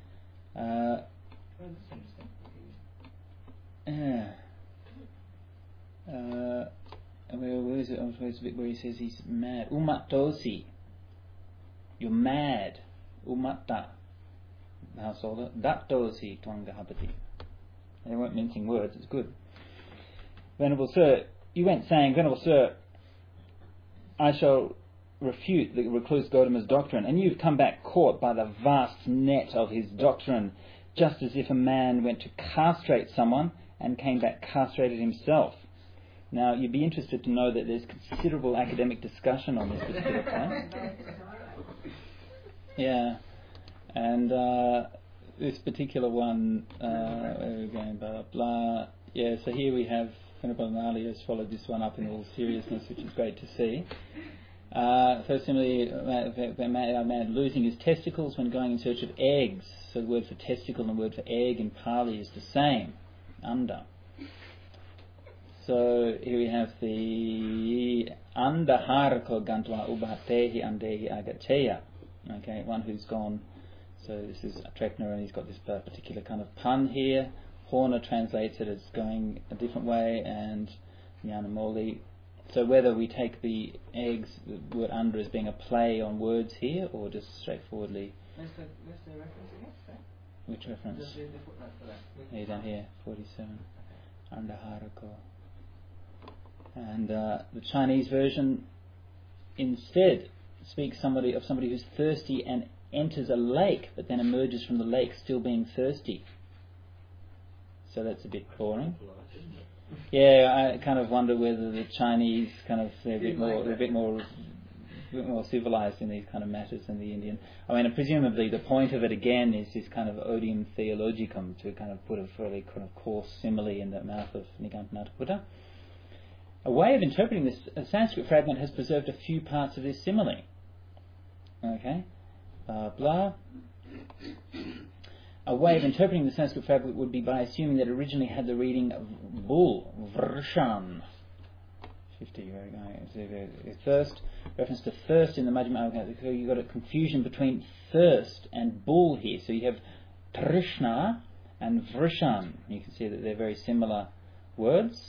[SPEAKER 1] Where is it? Where's the bit where he says he's mad? Umattosi. You're mad. Umatta. Householder. Dattosi Twangahapati. They weren't mincing words, it's good. Venerable Sir, you went saying, "Venerable Sir, I shall refute the recluse Gautama's doctrine," and you've come back caught by the vast net of his doctrine, just as if a man went to castrate someone and came back castrated himself. Now, you'd be interested to know that there's considerable academic discussion on this particular point. Yeah, and this particular one, where are we going, blah, blah, blah. Yeah, so here we have Venerable Nali has followed this one up in all seriousness, which is great to see. So similarly, a man losing his testicles when going in search of eggs. So the word for testicle and the word for egg in Pali is the same, anda. So here we have the andaharako gantva ubhatehi andehi agateya. Okay, one who's gone. So this is Trekner, and he's got this particular kind of pun here. Horner translates it as going a different way, and Nyanamoli. So whether we take the eggs, the word under, as being a play on words here, or just straightforwardly.
[SPEAKER 2] Where's the reference again?
[SPEAKER 1] Which reference?
[SPEAKER 2] The footnote for that.
[SPEAKER 1] Here, down here, 47. Andaharako. And the Chinese version instead speaks of somebody who's thirsty and enters a lake, but then emerges from the lake still being thirsty. So that's a bit boring. Yeah, I kind of wonder whether the Chinese they're a bit more civilized in these kind of matters than the Indian. I mean, presumably the point of it again is this kind of odium theologicum, to kind of put a fairly kind of coarse simile in the mouth of Nigantanatha Buddha. A way of interpreting this, a Sanskrit fragment has preserved a few parts of this simile. Okay, blah. A way of interpreting the Sanskrit fragment would be by assuming that it originally had the reading of bull, vrshan. 50, where are we going? Thirst, reference to thirst in the Majjhima. So you've got a confusion between thirst and bull here. So you have trishna and vrshan. You can see that they're very similar words.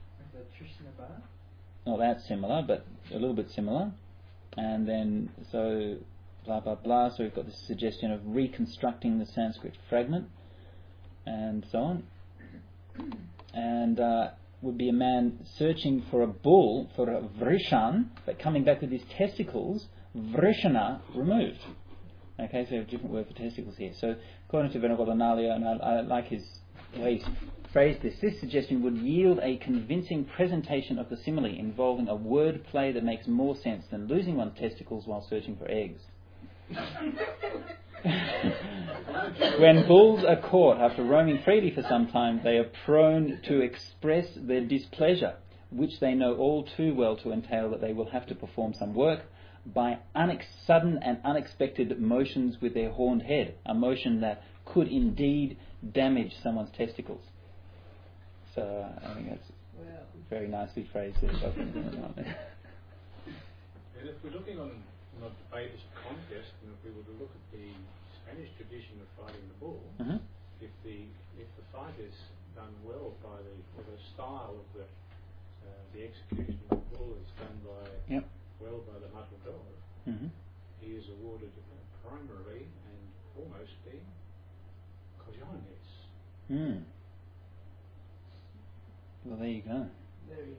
[SPEAKER 1] Not that similar, but a little bit similar. And then, so, blah, blah, blah. So we've got this suggestion of reconstructing the Sanskrit fragment, and so on. And would be a man searching for a bull, for a vrishan, but coming back with his testicles, vrishana, removed. Okay, so we have a different word for testicles here. So, according to Venerable Analia, and I like his way he phrased this suggestion would yield a convincing presentation of the simile involving a word play that makes more sense than losing one's testicles while searching for eggs. When bulls are caught after roaming freely for some time, they are prone to express their displeasure, which they know all too well to entail that they will have to perform some work, by sudden and unexpected motions with their horned head, a motion that could indeed damage someone's testicles. So I think that's very nicely phrased there.
[SPEAKER 5] And if we're looking on not debate as a contest, and if we were to look at the Spanish tradition of fighting the bull, if the fight is done well by the style of the execution of the bull is done by by the matador, he is awarded primarily and almost the collones.
[SPEAKER 1] Well, there you go.
[SPEAKER 6] Very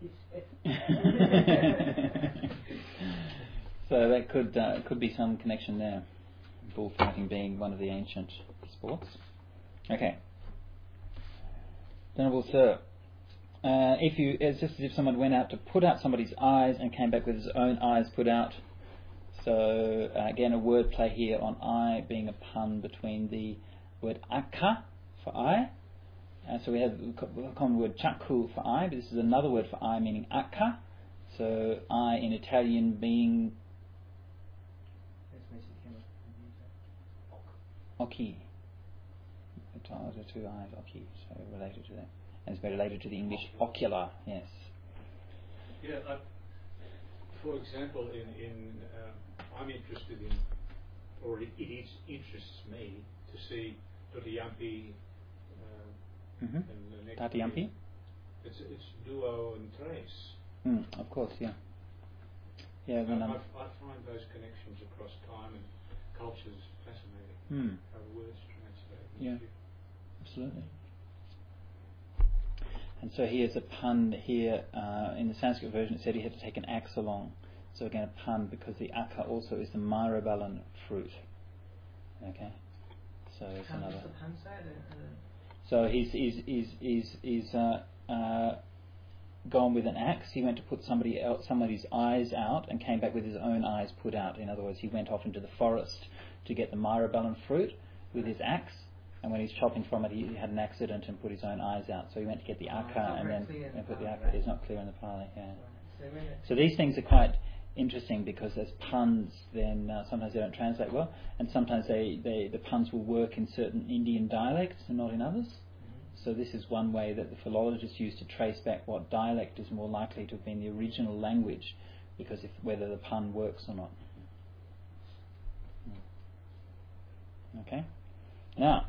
[SPEAKER 6] nice.
[SPEAKER 1] So that could be some connection there. Bullfighting being one of the ancient sports. Okay. Venerable Sir, it's just as if someone went out to put out somebody's eyes and came back with his own eyes put out. So again, a word play here on eye being a pun between the word akka for eye. So we have the common word chakku for eye, but this is another word for eye meaning akka. So eye in Italian being occhi. The two eyes, occhi, so related to that. And it's very related to the English ocular, yes.
[SPEAKER 5] Yeah, for example, I'm interested in, or it interests me to see Totiyampi and the next
[SPEAKER 1] Tatiyampi?
[SPEAKER 5] It's duo and tres.
[SPEAKER 1] Of course, yeah. Yeah,
[SPEAKER 5] I find those connections across time and cultures fascinating. How the words translate.
[SPEAKER 1] Yeah, absolutely. And so here's a pun here. In the Sanskrit version it said he had to take an axe along. So again a pun because the akka also is the myrobalan fruit. Okay? So it's another.
[SPEAKER 2] What's the pun say?
[SPEAKER 1] So he's gone with an axe. He went to put somebody's eyes out and came back with his own eyes put out. In other words, he went off into the forest to get the myrobalan fruit with his axe, and when he's chopping from it, he had an accident and put his own eyes out. So he went to get the akka and then put the akka. It's not clear in the Pali. Yeah. So these things are quite interesting because as puns, then sometimes they don't translate well, and sometimes the puns will work in certain Indian dialects and not in others. So this is one way that the philologists use to trace back what dialect is more likely to have been the original language, because whether the pun works or not. Okay. Now,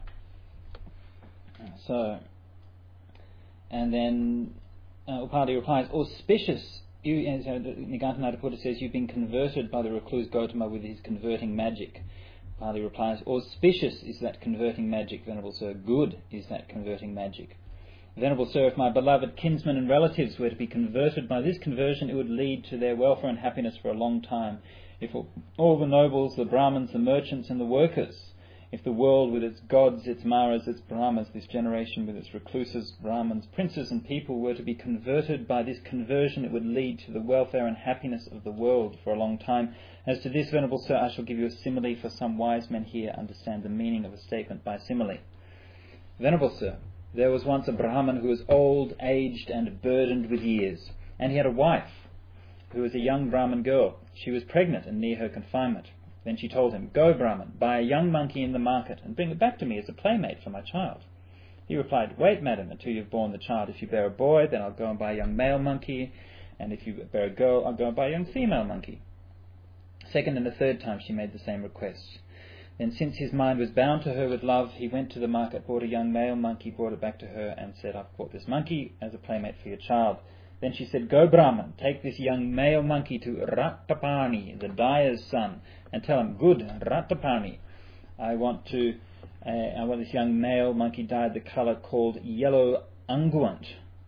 [SPEAKER 1] so, and then Upadi replies, auspicious. Nigantanadaputta says, you've been converted by the recluse Gautama with his converting magic. Pali replies, auspicious is that converting magic, Venerable Sir. Good is that converting magic. Venerable Sir, if my beloved kinsmen and relatives were to be converted by this conversion, it would lead to their welfare and happiness for a long time. If all the nobles, the Brahmins, the merchants and the workers, if the world with its gods, its maras, its brahmas, this generation with its recluses, Brahmins, princes and people were to be converted by this conversion, it would lead to the welfare and happiness of the world for a long time. As to this, Venerable Sir, I shall give you a simile, for some wise men here understand the meaning of a statement by simile. Venerable Sir, there was once a Brahman who was old, aged and burdened with years, and he had a wife who was a young Brahman girl. She was pregnant and near her confinement. Then she told him, go, Brahman, buy a young monkey in the market and bring it back to me as a playmate for my child. He replied, wait, madam, until you've born the child. If you bear a boy, then I'll go and buy a young male monkey, and if you bear a girl, I'll go and buy a young female monkey. Second and the third time she made the same request. Then, since his mind was bound to her with love, he went to the market, bought a young male monkey, brought it back to her, and said, I've bought this monkey as a playmate for your child. Then she said, go, Brahman, take this young male monkey to Ratapani, the dyer's son, and tell him, good Ratapani, I want this young male monkey dyed the colour called yellow unguent.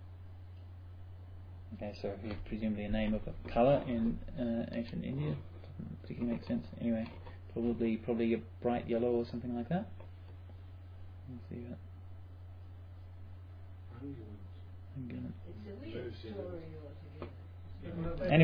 [SPEAKER 1] Okay, so presumably a name of a colour in ancient India. Doesn't particularly make sense. Anyway, probably a bright yellow or something like that. Let's see that. Unguent.
[SPEAKER 6] It's a weird story altogether.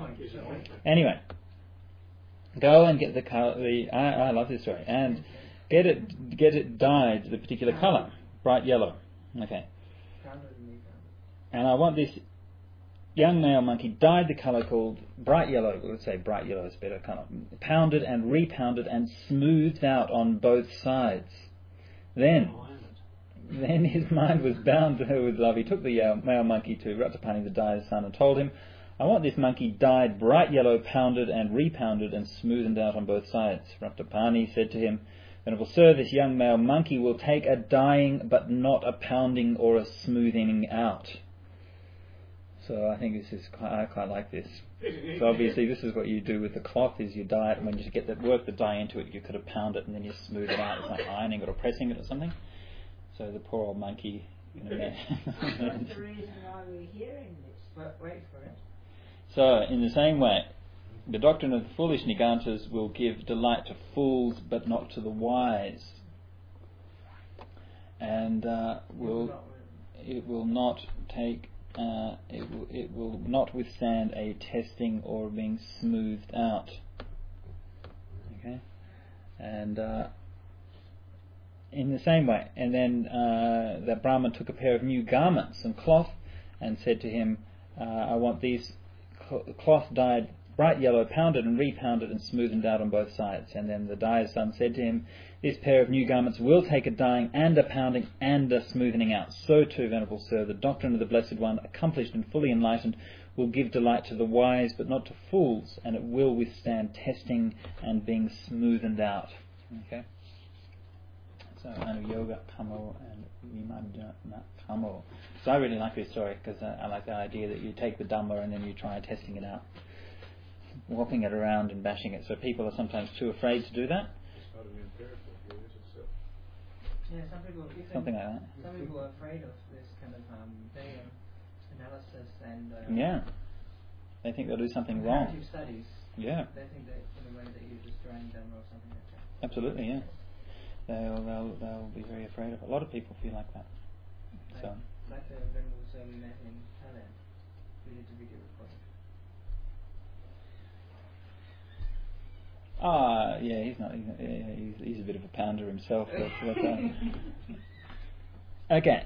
[SPEAKER 1] Anyway, go and get I love this story. And get it dyed the particular colour, bright yellow. Okay. And I want this young male monkey dyed the colour called bright yellow. Let's say bright yellow is better colour. Pounded and repounded and smoothed out on both sides. Then his mind was bound to her with love. He took the male monkey to Ratapani, the dyer's son, and told him, I want this monkey dyed bright yellow, pounded and repounded and smoothed out on both sides. Ratapani said to him, Venerable Sir, this young male monkey will take a dyeing but not a pounding or a smoothing out. So I think I quite like this. So obviously this is what you do with the cloth, is you dye it, and when you work the dye into it, you could have pound it and then you smooth it out. It's like ironing it or pressing it or something. So the poor old monkey...
[SPEAKER 6] That's the reason why we're hearing this.
[SPEAKER 2] But wait for it.
[SPEAKER 1] So, in the same way, the doctrine of the foolish Nigantas will give delight to fools, but not to the wise. And it will not withstand a testing or being smoothed out. Okay, and in the same way, and then the Brahman took a pair of new garments and cloth, and said to him, I want these cloth dyed bright yellow, pounded and repounded and smoothed out on both sides. And then the dyer's son said to him, this pair of new garments will take a dyeing and a pounding and a smoothing out. So too, Venerable Sir, the doctrine of the Blessed One, accomplished and fully enlightened, will give delight to the wise but not to fools, and it will withstand testing and being smoothed out. Okay? So, Anuyoga Kamo and Vimana Kamo. So I really like this story, because I like the idea that you take the Dhamma and then you try testing it out, whopping it around and bashing it. So people are sometimes too afraid to do that.
[SPEAKER 5] It's not an empirical view, is it, sir?
[SPEAKER 2] Yeah, something like that. Some people are afraid of this kind of analysis and...
[SPEAKER 1] yeah. They think they'll do something wrong.
[SPEAKER 2] Comparative studies.
[SPEAKER 1] Yeah.
[SPEAKER 2] They think that in a way that you're destroying Dhamma or something like that.
[SPEAKER 1] Absolutely, yeah. They'll be very afraid of it. A lot of people feel like that. So.
[SPEAKER 2] Like the Venerable Sir we met in Thailand. We did the video recording.
[SPEAKER 1] Yeah, he's not. He's a bit of a pounder himself. Okay.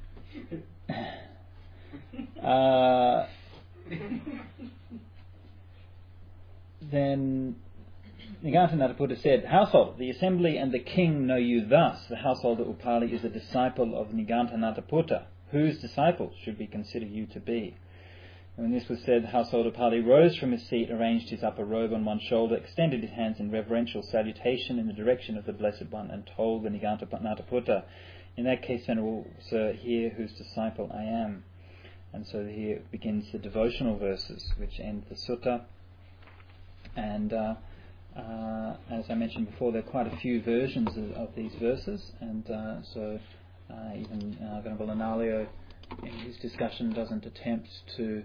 [SPEAKER 1] Then Niganta Nataputta said, Household, the assembly and the king know you thus. The household of Upali is a disciple of Niganta Nataputta. Whose disciple should we consider you to be? And when this was said, the household of Upali rose from his seat, arranged his upper robe on one shoulder, extended his hands in reverential salutation in the direction of the Blessed One, and told the Niganta Nataputta, in that case, Venerable Sir, hear whose disciple I am. And so here begins the devotional verses, which end the sutta. And as I mentioned before, there are quite a few versions of these verses, and so even Venerable Analayo, in his discussion, doesn't attempt to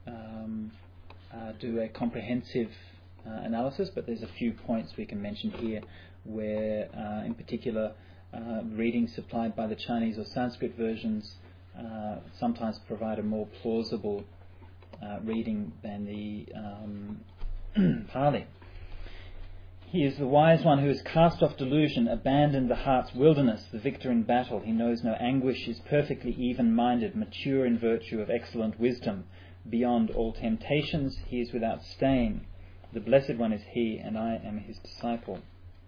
[SPEAKER 1] do a comprehensive analysis, but there's a few points we can mention here where, in particular, readings supplied by the Chinese or Sanskrit versions sometimes provide a more plausible reading than the Pali. He is the wise one who has cast off delusion, abandoned the heart's wilderness, the victor in battle. He knows no anguish, is perfectly even-minded, mature in virtue of excellent wisdom. Beyond all temptations, he is without stain. The Blessed One is he, and I am his disciple.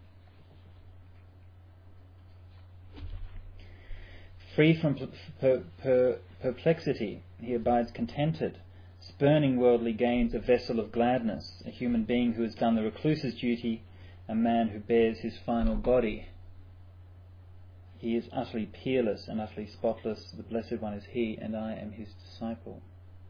[SPEAKER 1] Free from perplexity, he abides contented. Spurning worldly gains, a vessel of gladness, a human being who has done the recluse's duty, a man who bears his final body. He is utterly peerless and utterly spotless. The Blessed One is he, and I am his disciple.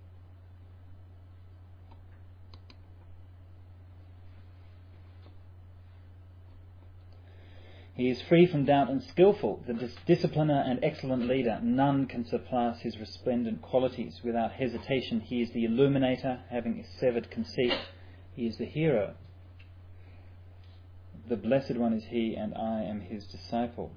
[SPEAKER 1] He is free from doubt and skillful, the discipliner and excellent leader. None can surpass his resplendent qualities. Without hesitation, he is the illuminator, having severed conceit. He is the hero. The Blessed One is he, and I am his disciple.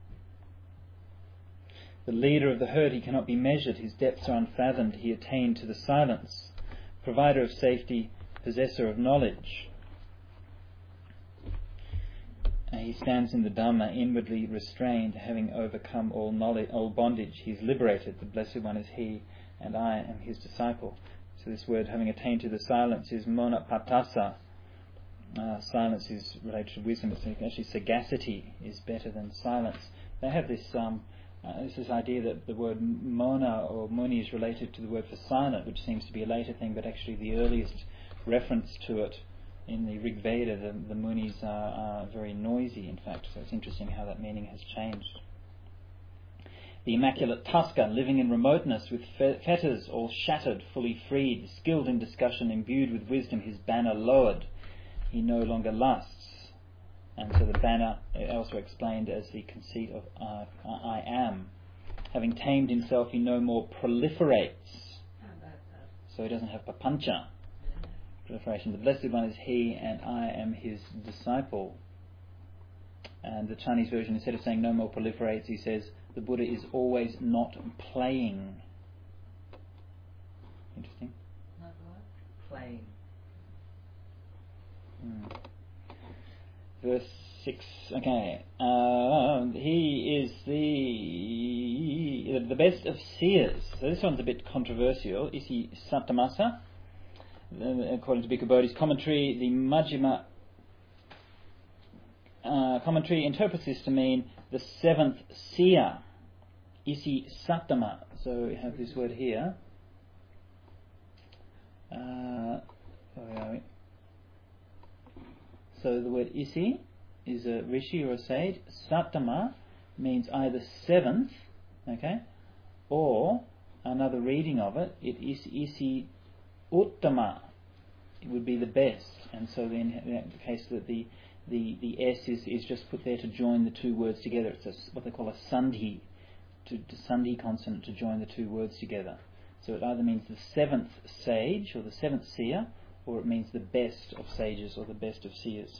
[SPEAKER 1] The leader of the herd, he cannot be measured. His depths are unfathomed. He attained to the silence. Provider of safety, possessor of knowledge. He stands in the Dhamma inwardly restrained, having overcome all knowledge, all bondage. He is liberated. The Blessed One is He, and I am His disciple. So this word, having attained to the silence, is monapatassa. Silence is related to wisdom. It's actually sagacity is better than silence. They have this idea that the word mona or muni is related to the word for silent, which seems to be a later thing, but actually the earliest reference to it in the Rig Veda, the munis are very noisy, in fact, so it's interesting how that meaning has changed. The immaculate Tusker, living in remoteness, with fetters all shattered, fully freed, skilled in discussion, imbued with wisdom, his banner lowered. He no longer lusts. And so the banner, elsewhere explained as the conceit of I am. Having tamed himself, he no more proliferates. So he doesn't have papancha. Proliferation. The Blessed One is He, and I am His disciple. And the Chinese version, instead of saying no more proliferates, he says the Buddha is always not playing. Interesting.
[SPEAKER 6] Not what?
[SPEAKER 2] Playing.
[SPEAKER 1] Verse 6. Okay. He is the best of seers. So this one's a bit controversial. Isi Sattamasa. According to Bhikkhu Bodhi's commentary, the Majjhima commentary interprets this to mean the seventh seer, Isi Sattama. So we have this word here. Where are we? So the word Isi is a rishi or a sage. Sattama means either seventh, okay, or another reading of it, it is Isi Uttama. It would be the best, and so then in the case that the S is just put there to join the two words together. It's what they call a sandhi, to sandhi consonant to join the two words together. So it either means the seventh sage or the seventh seer, or it means the best of sages or the best of seers.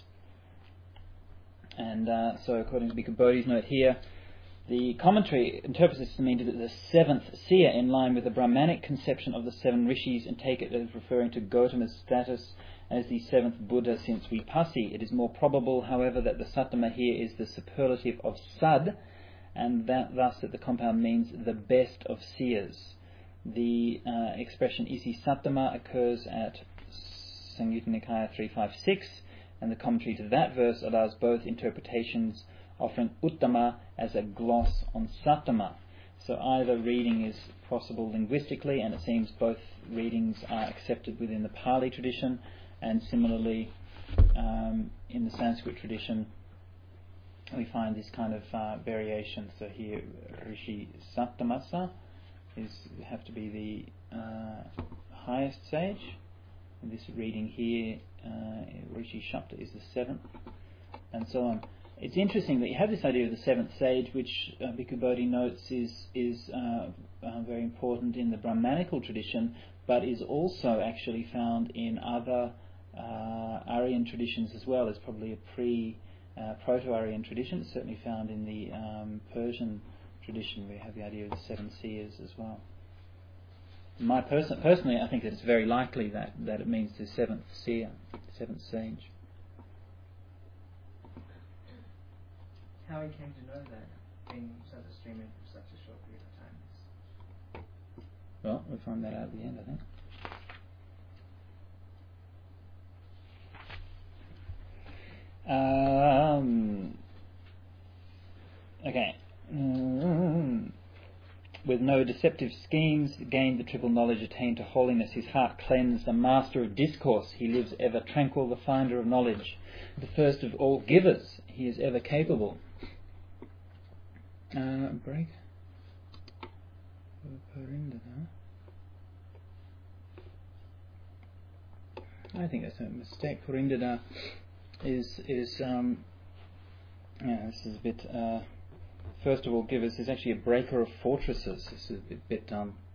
[SPEAKER 1] And so according to Bhikkhu Bodhi's note here, the commentary interprets this to mean the seventh seer in line with the Brahmanic conception of the seven rishis, and take it as referring to Gautama's status as the seventh Buddha since Vipassi. It is more probable, however, that the Sattama here is the superlative of Sad, and that thus that the compound means the best of seers. The expression Isi Sattama occurs at Samyutta Nikaya 356, and the commentary to that verse allows both interpretations, offering Uttama as a gloss on Sattama. So either reading is possible linguistically, and it seems both readings are accepted within the Pali tradition, and similarly in the Sanskrit tradition we find this kind of variation. So here Rishi Sattamasa have to be the highest sage, and this reading here Rishi Shapta is the seventh, and so on. It's interesting that you have this idea of the seventh sage, which Bhikkhu Bodhi notes is very important in the Brahmanical tradition, but is also actually found in other Aryan traditions as well. It's probably a proto-Aryan tradition. It's certainly found in the Persian tradition. We have the idea of the seven seers as well. Personally, I think that it's very likely that it means the seventh seer, seventh sage.
[SPEAKER 2] How he came to know that, being such a streamer for such a short period of time.
[SPEAKER 1] Well, we'll find that out at the end, I think. Okay. With no deceptive schemes, gained the triple knowledge, attained to holiness, his heart cleansed, a master of discourse, he lives ever tranquil, the finder of knowledge, the first of all givers, he is ever capable. Break. I think that's a mistake. Purindada is this is a bit. First of all, givers is actually a breaker of fortresses. This is a bit.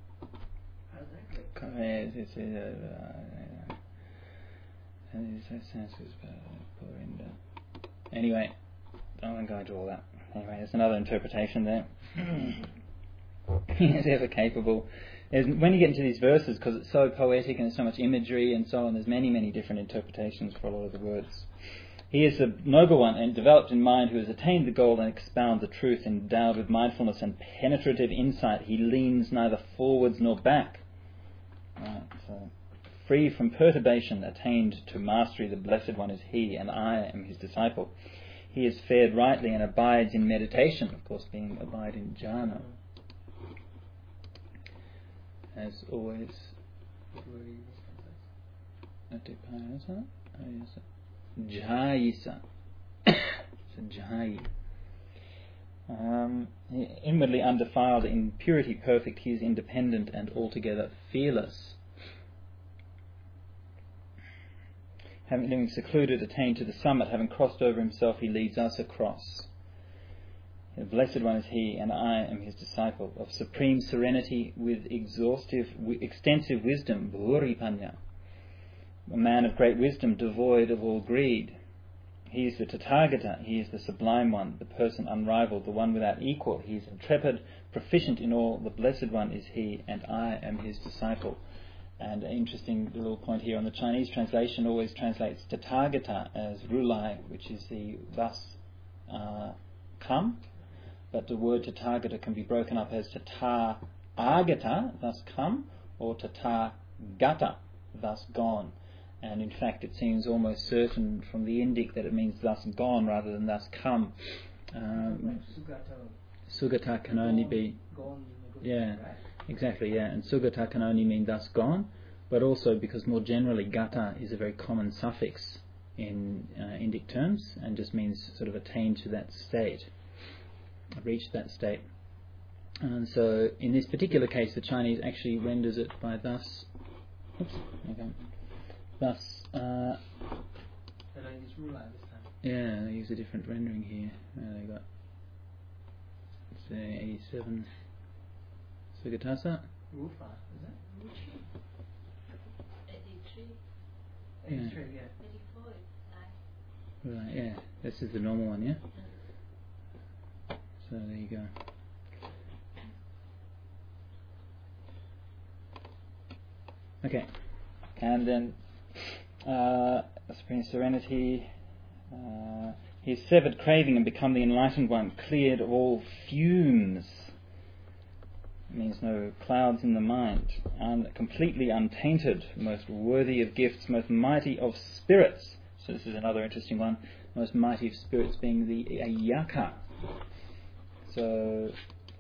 [SPEAKER 1] Anyway, I won't go into all that. Anyway, there's another interpretation there. He is ever capable. When you get into these verses, because it's so poetic and there's so much imagery and so on, there's many, many different interpretations for a lot of the words. He is the noble one and developed in mind who has attained the goal and expounds the truth, endowed with mindfulness and penetrative insight. He leans neither forwards nor back. Right, so free from perturbation, attained to mastery, the Blessed One is he, and I am his disciple. He has fared rightly and abides in meditation, of course being abide in jhana. As always, Jhayisa. So Jhayi. Inwardly undefiled, in purity perfect, he is independent and altogether fearless. Having secluded, attained to the summit, having crossed over himself, he leads us across. The Blessed One is he, and I am his disciple. Of supreme serenity with extensive wisdom, Bhuripanya. A man of great wisdom, devoid of all greed. He is the Tathagata, he is the Sublime One, the person unrivaled, the one without equal. He is intrepid, proficient in all. The Blessed One is he, and I am his disciple. And an interesting little point here on the Chinese translation always translates Tathagata as Rulai, which is the thus come. But the word Tathagata can be broken up as Tathagata, thus come, or Tathagata, thus gone. And in fact it seems almost certain from the Indic that it means thus gone rather than thus come. Sugata can only be... Yeah, exactly, yeah. And Sugata can only mean thus gone, but also because more generally Gata is a very common suffix in Indic terms and just means sort of attain to that state, reach that state. And so in this particular case the Chinese actually renders it by thus... Oops, okay. Thus, yeah, they use a different rendering here. They got, say, 87 Sugatasa.
[SPEAKER 2] Rufa, is it?
[SPEAKER 3] 83.
[SPEAKER 2] 83, yeah.
[SPEAKER 3] 84,
[SPEAKER 1] Right, yeah. This is the normal one, yeah? So there you go. Okay. And then supreme serenity. He has severed craving and become the enlightened one, cleared of all fumes. It means no clouds in the mind. Completely untainted, most worthy of gifts, most mighty of spirits. So this is another interesting one. Most mighty of spirits being the Yaka. So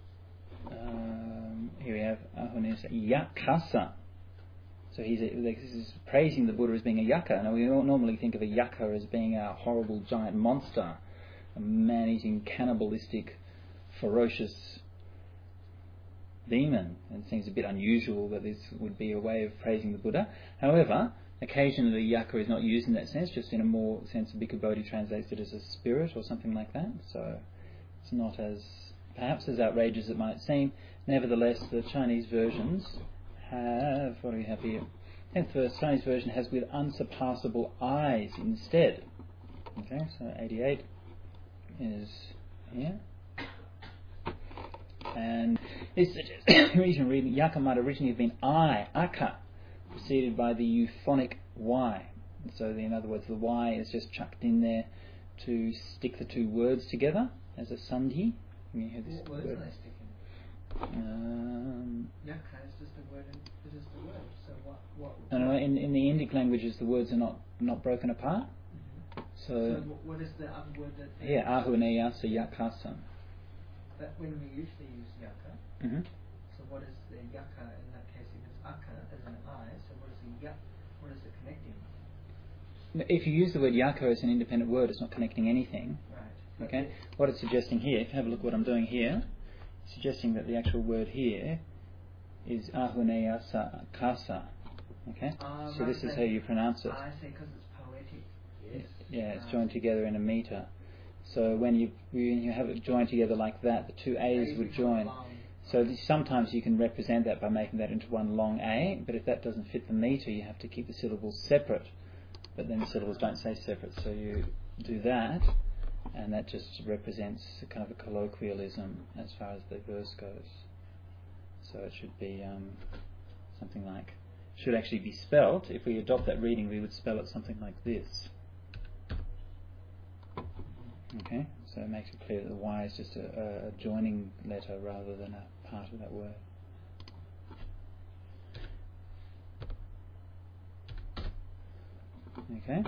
[SPEAKER 1] here we have Ahunesa Yakasa. So he's praising the Buddha as being a yaka. Now we normally think of a yaka as being a horrible giant monster, a man-eating, cannibalistic, ferocious demon. And it seems a bit unusual that this would be a way of praising the Buddha. However, occasionally yaka is not used in that sense, just in a more sense Bhikkhu Bodhi translates it as a spirit or something like that. So it's not as, perhaps as outrageous as it might seem. Nevertheless, the Chinese versions have, what do we have here? I think the Chinese version has with unsurpassable eyes instead. Okay, so 88 is here. And this suggests Yaka might originally have been I, Aka, preceded by the euphonic Y. And so in other words, the Y is just chucked in there to stick the two words together as a sandhi. Let me hear this
[SPEAKER 2] what
[SPEAKER 1] word.
[SPEAKER 2] Yaka is just a word. It's just a word. So what?
[SPEAKER 1] No, in the Indic languages, the words are not broken apart.
[SPEAKER 2] Mm-hmm.
[SPEAKER 1] So
[SPEAKER 2] what is the other word that?
[SPEAKER 1] Yeah, ahuneyasa yakasa.
[SPEAKER 2] But when we usually use yaka, so what is the yaka in that case? If it's aka as an I, so what is the yak? What is it connecting?
[SPEAKER 1] If you use the word yaka as an independent word, it's not connecting anything.
[SPEAKER 2] Right.
[SPEAKER 1] Okay. What it's suggesting here, if you have a look at what I'm doing here, suggesting that the actual word here is ahuneyasa kasa. Okay? So this is how you pronounce it.
[SPEAKER 2] I say because it's poetic.
[SPEAKER 1] Yes. Yeah, it's joined together in a meter. So when you have it joined together like that, the two A's would join. So sometimes you can represent that by making that into one long A, but if that doesn't fit the meter, you have to keep the syllables separate. But then the syllables don't say separate, so you do that, and that just represents a kind of a colloquialism as far as the verse goes. So it should be something like, should actually be spelt, if we adopt that reading, we would spell it something like this. Okay, so it makes it clear that the Y is just a joining letter rather than a part of that word. Okay.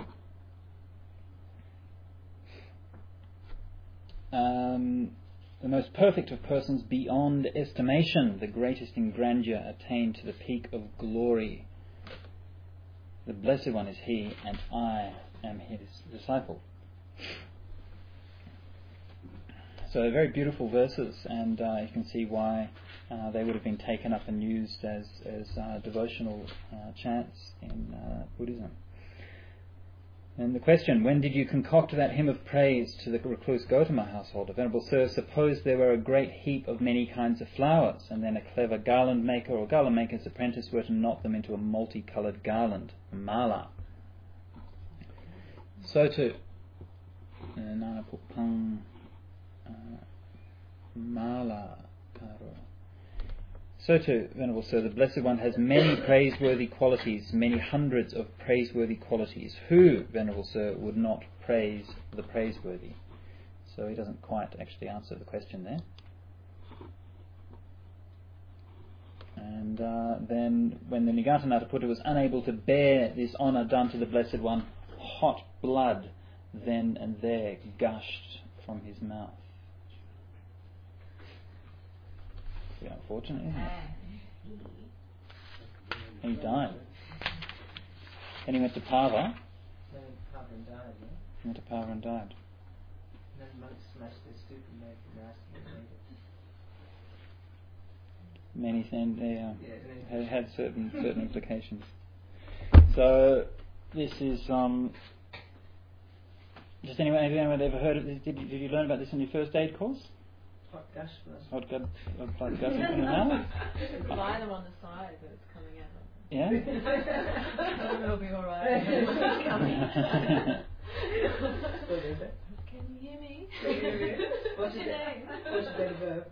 [SPEAKER 1] The most perfect of persons beyond estimation, the greatest in grandeur, attained to the peak of glory. The Blessed One is He, and I am His disciple. So very beautiful verses, and you can see why they would have been taken up and used as devotional chants in Buddhism. And the question, when did you concoct that hymn of praise to the recluse Gotama householder? Venerable Sir, suppose there were a great heap of many kinds of flowers, and then a clever garland maker or garland maker's apprentice were to knot them into a multicoloured garland, a mala. So too, mala karo. So too, Venerable Sir, the Blessed One has many praiseworthy qualities, many hundreds of praiseworthy qualities. Who, Venerable Sir, would not praise the praiseworthy? So he doesn't quite actually answer the question there. And then, when the Nigatanataputta was unable to bear this honour done to the Blessed One, hot blood then and there gushed from his mouth. Unfortunate, isn't it? And he died. Then he went to Pava. He went to Pava and died.
[SPEAKER 2] And then monks smashed their stupa and made it nasty and made it.
[SPEAKER 1] Many things they had certain implications. So this is just anyone ever heard of this? Did you learn about this in your first aid course?
[SPEAKER 2] Hot gush.
[SPEAKER 1] Hot blood gushing from the mouth?
[SPEAKER 3] Lie them on the side that it's coming out of.
[SPEAKER 1] Yeah?
[SPEAKER 3] It'll be alright. Can you hear me?
[SPEAKER 2] What's your name? What's your date of birth?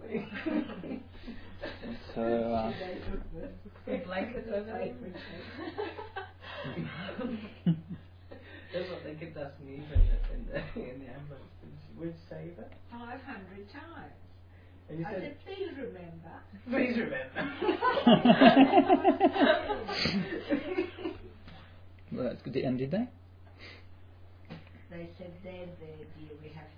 [SPEAKER 1] So,
[SPEAKER 3] blankets over them.
[SPEAKER 2] That's what they kept asking me in the ambulance. Would you say that?
[SPEAKER 6] 500 times.
[SPEAKER 2] And you
[SPEAKER 6] I
[SPEAKER 2] said,
[SPEAKER 6] said, please remember.
[SPEAKER 2] please remember.
[SPEAKER 1] well, that's good. And did they?
[SPEAKER 6] They said, there, dear, we have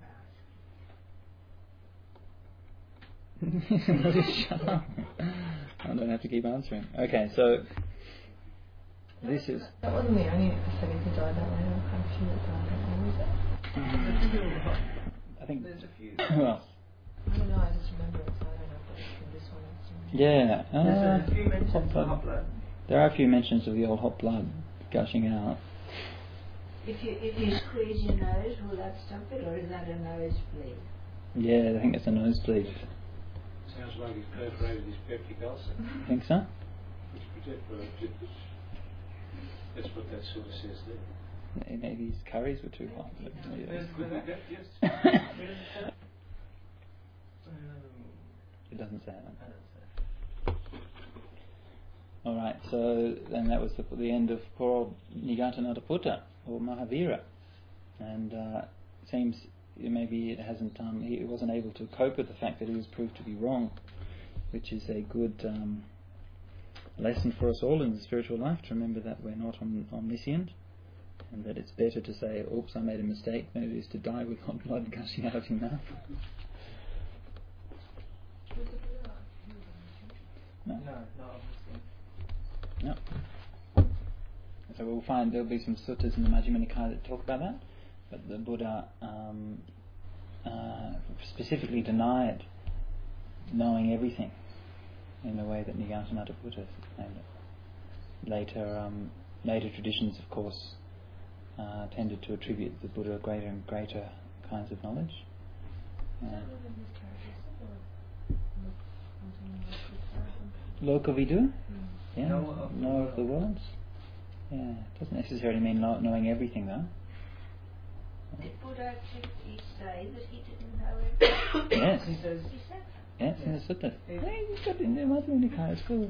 [SPEAKER 6] to keep asking.
[SPEAKER 1] Shut up. I don't have to keep answering. Okay, so this is...
[SPEAKER 3] That wasn't the only ascetic who died that way. There were quite a few that died that way, was it?
[SPEAKER 1] I think...
[SPEAKER 2] There's a few.
[SPEAKER 1] Well...
[SPEAKER 3] I don't know, I just remember it, so I don't know if it's from this one or something.
[SPEAKER 1] Yeah.
[SPEAKER 2] There's a few mentions of hot blood.
[SPEAKER 1] There are a few mentions of the old hot blood gushing out.
[SPEAKER 6] If you squeeze your nose, will that stop it, or is that a nosebleed?
[SPEAKER 1] Yeah, I think it's a nosebleed.
[SPEAKER 5] Sounds like he's perforated his peptic ulcer.
[SPEAKER 1] Think so?
[SPEAKER 5] That's what that sort of says there.
[SPEAKER 1] Maybe his curries were too hot. It doesn't say that. Alright, so then that was the end of poor old Nigatanataputta, or Mahavira. And it seems maybe it hasn't, he wasn't able to cope with the fact that he was proved to be wrong, which is a good lesson for us all in the spiritual life, to remember that we're not omniscient, and that it's better to say, oops, I made a mistake, than it is to die with hot blood gushing out of your mouth. No, obviously. No. So we'll find there'll be some suttas in the Majjhima Nikaya that talk about that, but the Buddha specifically denied knowing everything in the way that Nigatanataputta explained it. Later traditions, of course, tended to attribute to the Buddha greater and greater kinds of knowledge. Lokavidu? Yeah, know of the worlds. Yeah, it doesn't necessarily mean knowing everything, though.
[SPEAKER 6] Did Buddha actually say that he didn't know everything?
[SPEAKER 1] Yes.
[SPEAKER 2] He says,
[SPEAKER 1] yes, in the sutta. Hey, you've got in the Majjhima Nikaya, it's cool.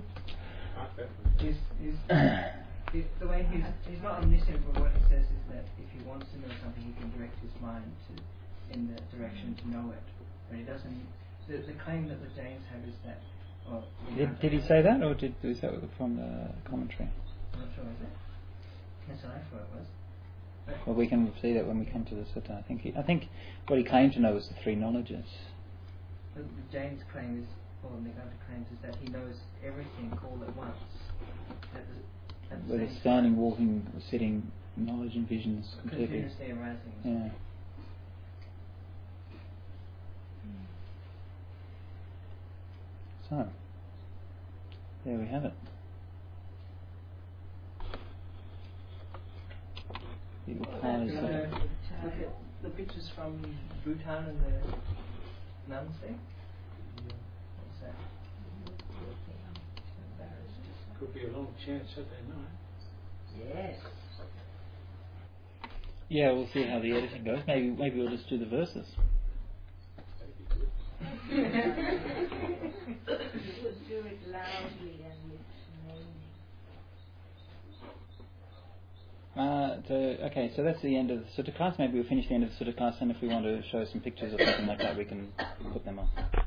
[SPEAKER 2] The way he's not omniscient, but what he says is that if he wants to know something, he can direct his mind to in the direction to know it, but he doesn't. The claim that the Jains have is that. Well,
[SPEAKER 1] did he say that, or is that from the commentary?
[SPEAKER 2] I'm not sure, is it? That's what I thought it was.
[SPEAKER 1] Well, we can see that when we come to the sutta. I think what he claimed to know was the three knowledges.
[SPEAKER 2] The James claim is, or Niganta claims, is that he knows everything all at once.
[SPEAKER 1] Whether standing, walking, sitting, knowledge and vision is completely
[SPEAKER 2] continuously arising.
[SPEAKER 1] Yeah. So, there we have it.
[SPEAKER 2] Look at the pictures from Bhutan and the nuns there. What's that?
[SPEAKER 5] Could be a long chant Saturday night.
[SPEAKER 6] Yes.
[SPEAKER 1] Yeah, we'll see how the editing goes. Maybe we'll just do the verses.
[SPEAKER 6] You would do it loudly and with meaning.
[SPEAKER 1] Okay, so that's the end of the sutta class. Maybe we'll finish the end of the sutta class, and if we want to show some pictures or something like that, we can put them on.